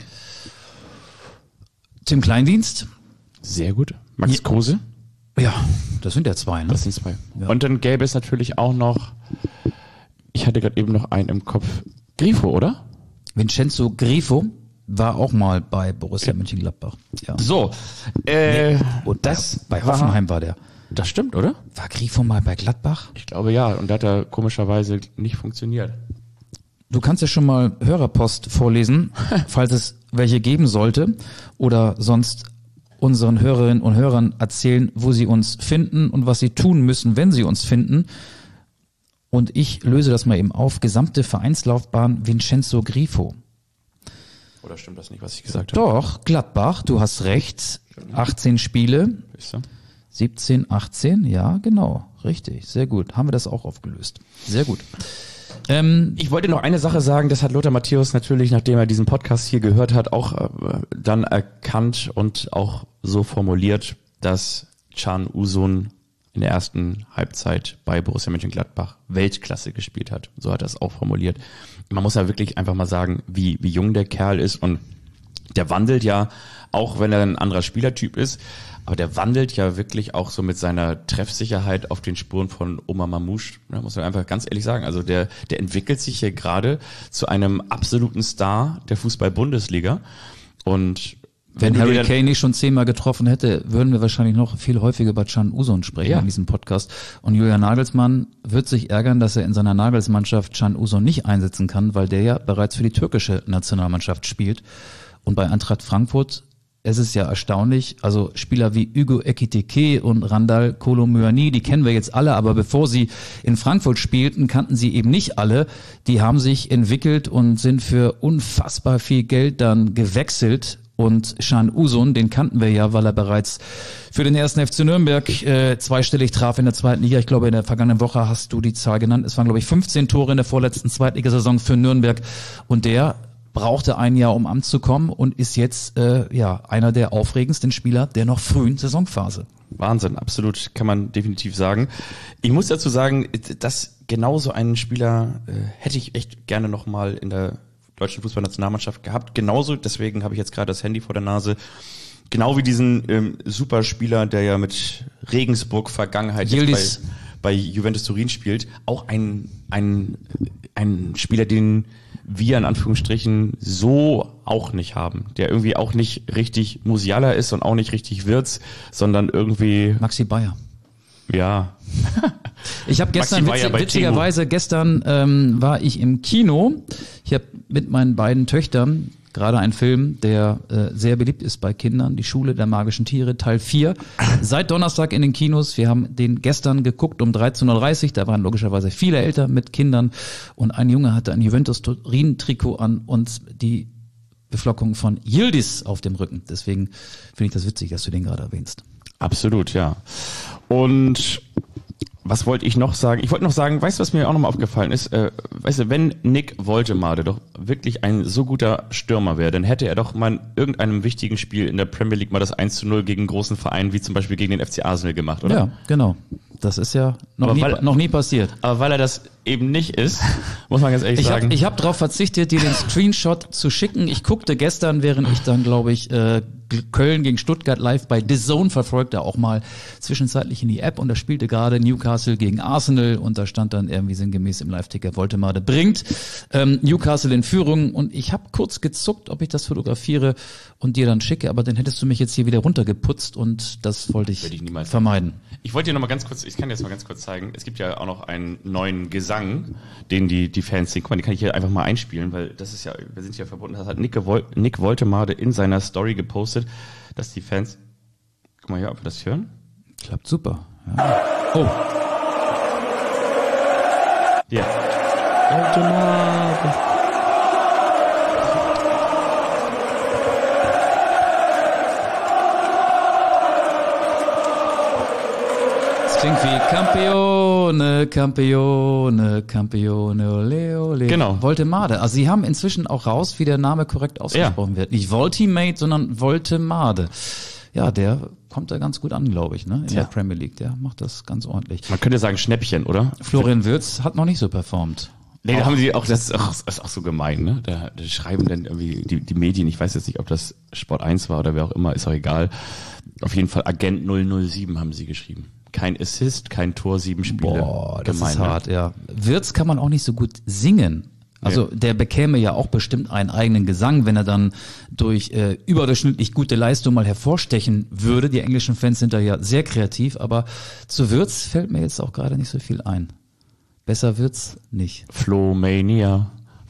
Tim Kleindienst. Sehr gut. Max Kruse. Ja, das sind ja 2, ne? Das sind 2. Ja. Und dann gäbe es natürlich auch noch, ich hatte gerade eben noch einen im Kopf, Grifo, oder? Vincenzo Grifo war auch mal bei Borussia Mönchengladbach. Ja. So, Und das bei Hoffenheim war der. Das stimmt, oder? War Grifo mal bei Gladbach? Ich glaube ja, und da hat er komischerweise nicht funktioniert. Du kannst ja schon mal Hörerpost vorlesen, falls es welche geben sollte, oder sonst unseren Hörerinnen und Hörern erzählen, wo sie uns finden und was sie tun müssen, wenn sie uns finden. Und ich löse das mal eben auf. Gesamte Vereinslaufbahn Vincenzo Grifo. Oder stimmt das nicht, was ich gesagt habe? Doch, Gladbach, du hast recht. 18 Spiele. Ist so? 17, 18, ja, genau. Richtig, sehr gut. Haben wir das auch aufgelöst. Sehr gut. Ich wollte noch eine Sache sagen, das hat Lothar Matthäus natürlich, nachdem er diesen Podcast hier gehört hat, auch dann erkannt und auch so formuliert, dass Can Uzun in der ersten Halbzeit bei Borussia Mönchengladbach Weltklasse gespielt hat. So hat er es auch formuliert. Man muss ja wirklich einfach mal sagen, wie jung der Kerl ist, und der wandelt ja, auch wenn er ein anderer Spielertyp ist, aber der wandelt ja wirklich auch so mit seiner Treffsicherheit auf den Spuren von Omar Mamouche, da muss man einfach ganz ehrlich sagen. Also der entwickelt sich hier gerade zu einem absoluten Star der Fußball-Bundesliga. Und wenn Harry Kane nicht schon 10-mal getroffen hätte, würden wir wahrscheinlich noch viel häufiger über Can Uzun sprechen in diesem Podcast. Und Julian Nagelsmann wird sich ärgern, dass er in seiner Nagelsmannschaft Can Uzun nicht einsetzen kann, weil der ja bereits für die türkische Nationalmannschaft spielt. Und bei Eintracht Frankfurt, es ist ja erstaunlich, also Spieler wie Hugo Ekitike und Randal Kolo Muani, die kennen wir jetzt alle, aber bevor sie in Frankfurt spielten, kannten sie eben nicht alle. Die haben sich entwickelt und sind für unfassbar viel Geld dann gewechselt. Und Can Uzun, den kannten wir ja, weil er bereits für den 1. FC Nürnberg zweistellig traf in der 2. Liga. Ich glaube, in der vergangenen Woche hast du die Zahl genannt. Es waren, glaube ich, 15 Tore in der vorletzten Zweitligasaison für Nürnberg. Und der brauchte ein Jahr, um anzukommen, und ist jetzt einer der aufregendsten Spieler der noch frühen Saisonphase. Wahnsinn, absolut, kann man definitiv sagen. Ich muss dazu sagen, dass genauso einen Spieler hätte ich echt gerne nochmal in der deutschen Fußballnationalmannschaft gehabt. Genauso, deswegen habe ich jetzt gerade das Handy vor der Nase, genau wie diesen Superspieler, der ja mit Regensburg Vergangenheit jetzt bei Juventus Turin spielt, auch ein Spieler, den wir in Anführungsstrichen so auch nicht haben, der irgendwie auch nicht richtig Musiala ist und auch nicht richtig Wirtz, sondern irgendwie Maxi Bayer. Ja. Ich habe gestern, witzigerweise, war ich im Kino. Ich habe mit meinen beiden Töchtern gerade einen Film, der sehr beliebt ist bei Kindern, die Schule der magischen Tiere, Teil 4, seit Donnerstag in den Kinos. Wir haben den gestern geguckt um 13:30 Uhr, da waren logischerweise viele Eltern mit Kindern, und ein Junge hatte ein Juventus Turin-Trikot an und die Beflockung von Yildiz auf dem Rücken. Deswegen finde ich das witzig, dass du den gerade erwähnst. Absolut, ja. Und was wollte ich noch sagen? Ich wollte noch sagen, weißt du, was mir auch nochmal aufgefallen ist? Weißt du, wenn Nick Woltemade doch wirklich ein so guter Stürmer wäre, dann hätte er doch mal in irgendeinem wichtigen Spiel in der Premier League mal das 1:0 gegen einen großen Verein, wie zum Beispiel gegen den FC Arsenal gemacht, oder? Ja, genau. Das ist ja noch nie passiert. Aber weil er das eben nicht ist, muss man ganz ehrlich sagen. Ich hab darauf verzichtet, dir den Screenshot zu schicken. Ich guckte gestern, während ich dann, glaube ich, Köln gegen Stuttgart live bei DAZN verfolgte, auch mal zwischenzeitlich in die App, und da spielte gerade Newcastle gegen Arsenal und da stand dann irgendwie sinngemäß im Live-Ticker, Woltemade bringt Newcastle in Führung, und ich habe kurz gezuckt, ob ich das fotografiere und dir dann schicke, aber dann hättest du mich jetzt hier wieder runtergeputzt und das wollte ich niemals vermeiden. Ich wollte dir noch mal ganz kurz, ich kann dir jetzt mal ganz kurz zeigen, es gibt ja auch noch einen neuen Gesang, den die Fans singen. Guck mal, den kann ich hier einfach mal einspielen, weil das ist ja, wir sind ja verbunden, das hat Nick Woltemade in seiner Story gepostet, dass die Fans, guck mal hier, ob wir das hören. Klappt super. Ja. Oh. Ja. Woltemade. Klingt wie Campione, ole, ole. Genau. Woltemade. Also sie haben inzwischen auch raus, wie der Name korrekt ausgesprochen wird. Nicht Voltimate, sondern Woltemade. Ja, der kommt da ganz gut an, glaube ich, ne? In der Premier League. Der macht das ganz ordentlich. Man könnte sagen Schnäppchen, oder? Florian Wirtz hat noch nicht so performt. Nee, da haben sie auch, das ist auch so gemein, ne? Da schreiben dann irgendwie die Medien, ich weiß jetzt nicht, ob das Sport 1 war oder wer auch immer, ist auch egal. Auf jeden Fall Agent 007 haben sie geschrieben. Kein Assist, kein Tor, 7 Spiele. Boah, das Gemein, ist hart, ja. Wirtz kann man auch nicht so gut singen. Also der bekäme ja auch bestimmt einen eigenen Gesang, wenn er dann durch überdurchschnittlich gute Leistung mal hervorstechen würde. Die englischen Fans sind da ja sehr kreativ, aber zu Wirtz fällt mir jetzt auch gerade nicht so viel ein. Besser wird's nicht. Flowmania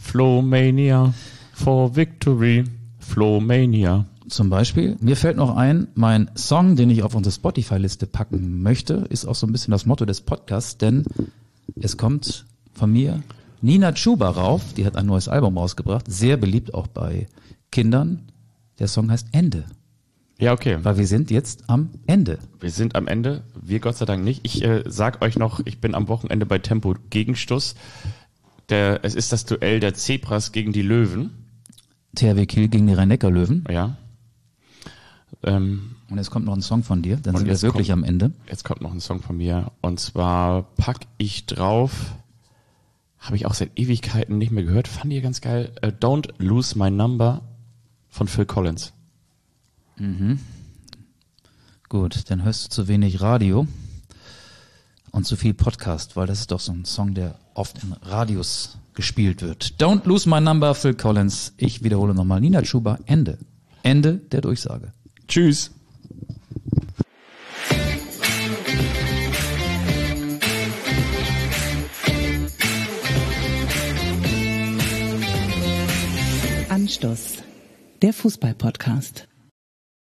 for victory, Flowmania. Zum Beispiel, mir fällt noch ein, mein Song, den ich auf unsere Spotify-Liste packen möchte, ist auch so ein bisschen das Motto des Podcasts, denn es kommt von mir Nina Chuba rauf, die hat ein neues Album rausgebracht, sehr beliebt auch bei Kindern. Der Song heißt Ende. Ja, okay. Weil wir sind jetzt am Ende. Wir sind am Ende, wir Gott sei Dank nicht. Ich sag euch noch, ich bin am Wochenende bei Tempo Gegenstoß. Es ist das Duell der Zebras gegen die Löwen. THW Kiel gegen die Rhein-Neckar-Löwen. Ja. Und jetzt kommt noch ein Song von dir, dann sind wir wirklich am Ende. Jetzt kommt noch ein Song von mir, und zwar pack ich drauf, habe ich auch seit Ewigkeiten nicht mehr gehört, fand ich ganz geil, Don't Lose My Number von Phil Collins. Mhm. Gut, dann hörst du zu wenig Radio und zu viel Podcast, weil das ist doch so ein Song, der oft in Radios gespielt wird. Don't Lose My Number, Phil Collins. Ich wiederhole nochmal, Nina Chuba, Ende. Ende der Durchsage. Tschüss. Anstoß, der Fußball-Podcast.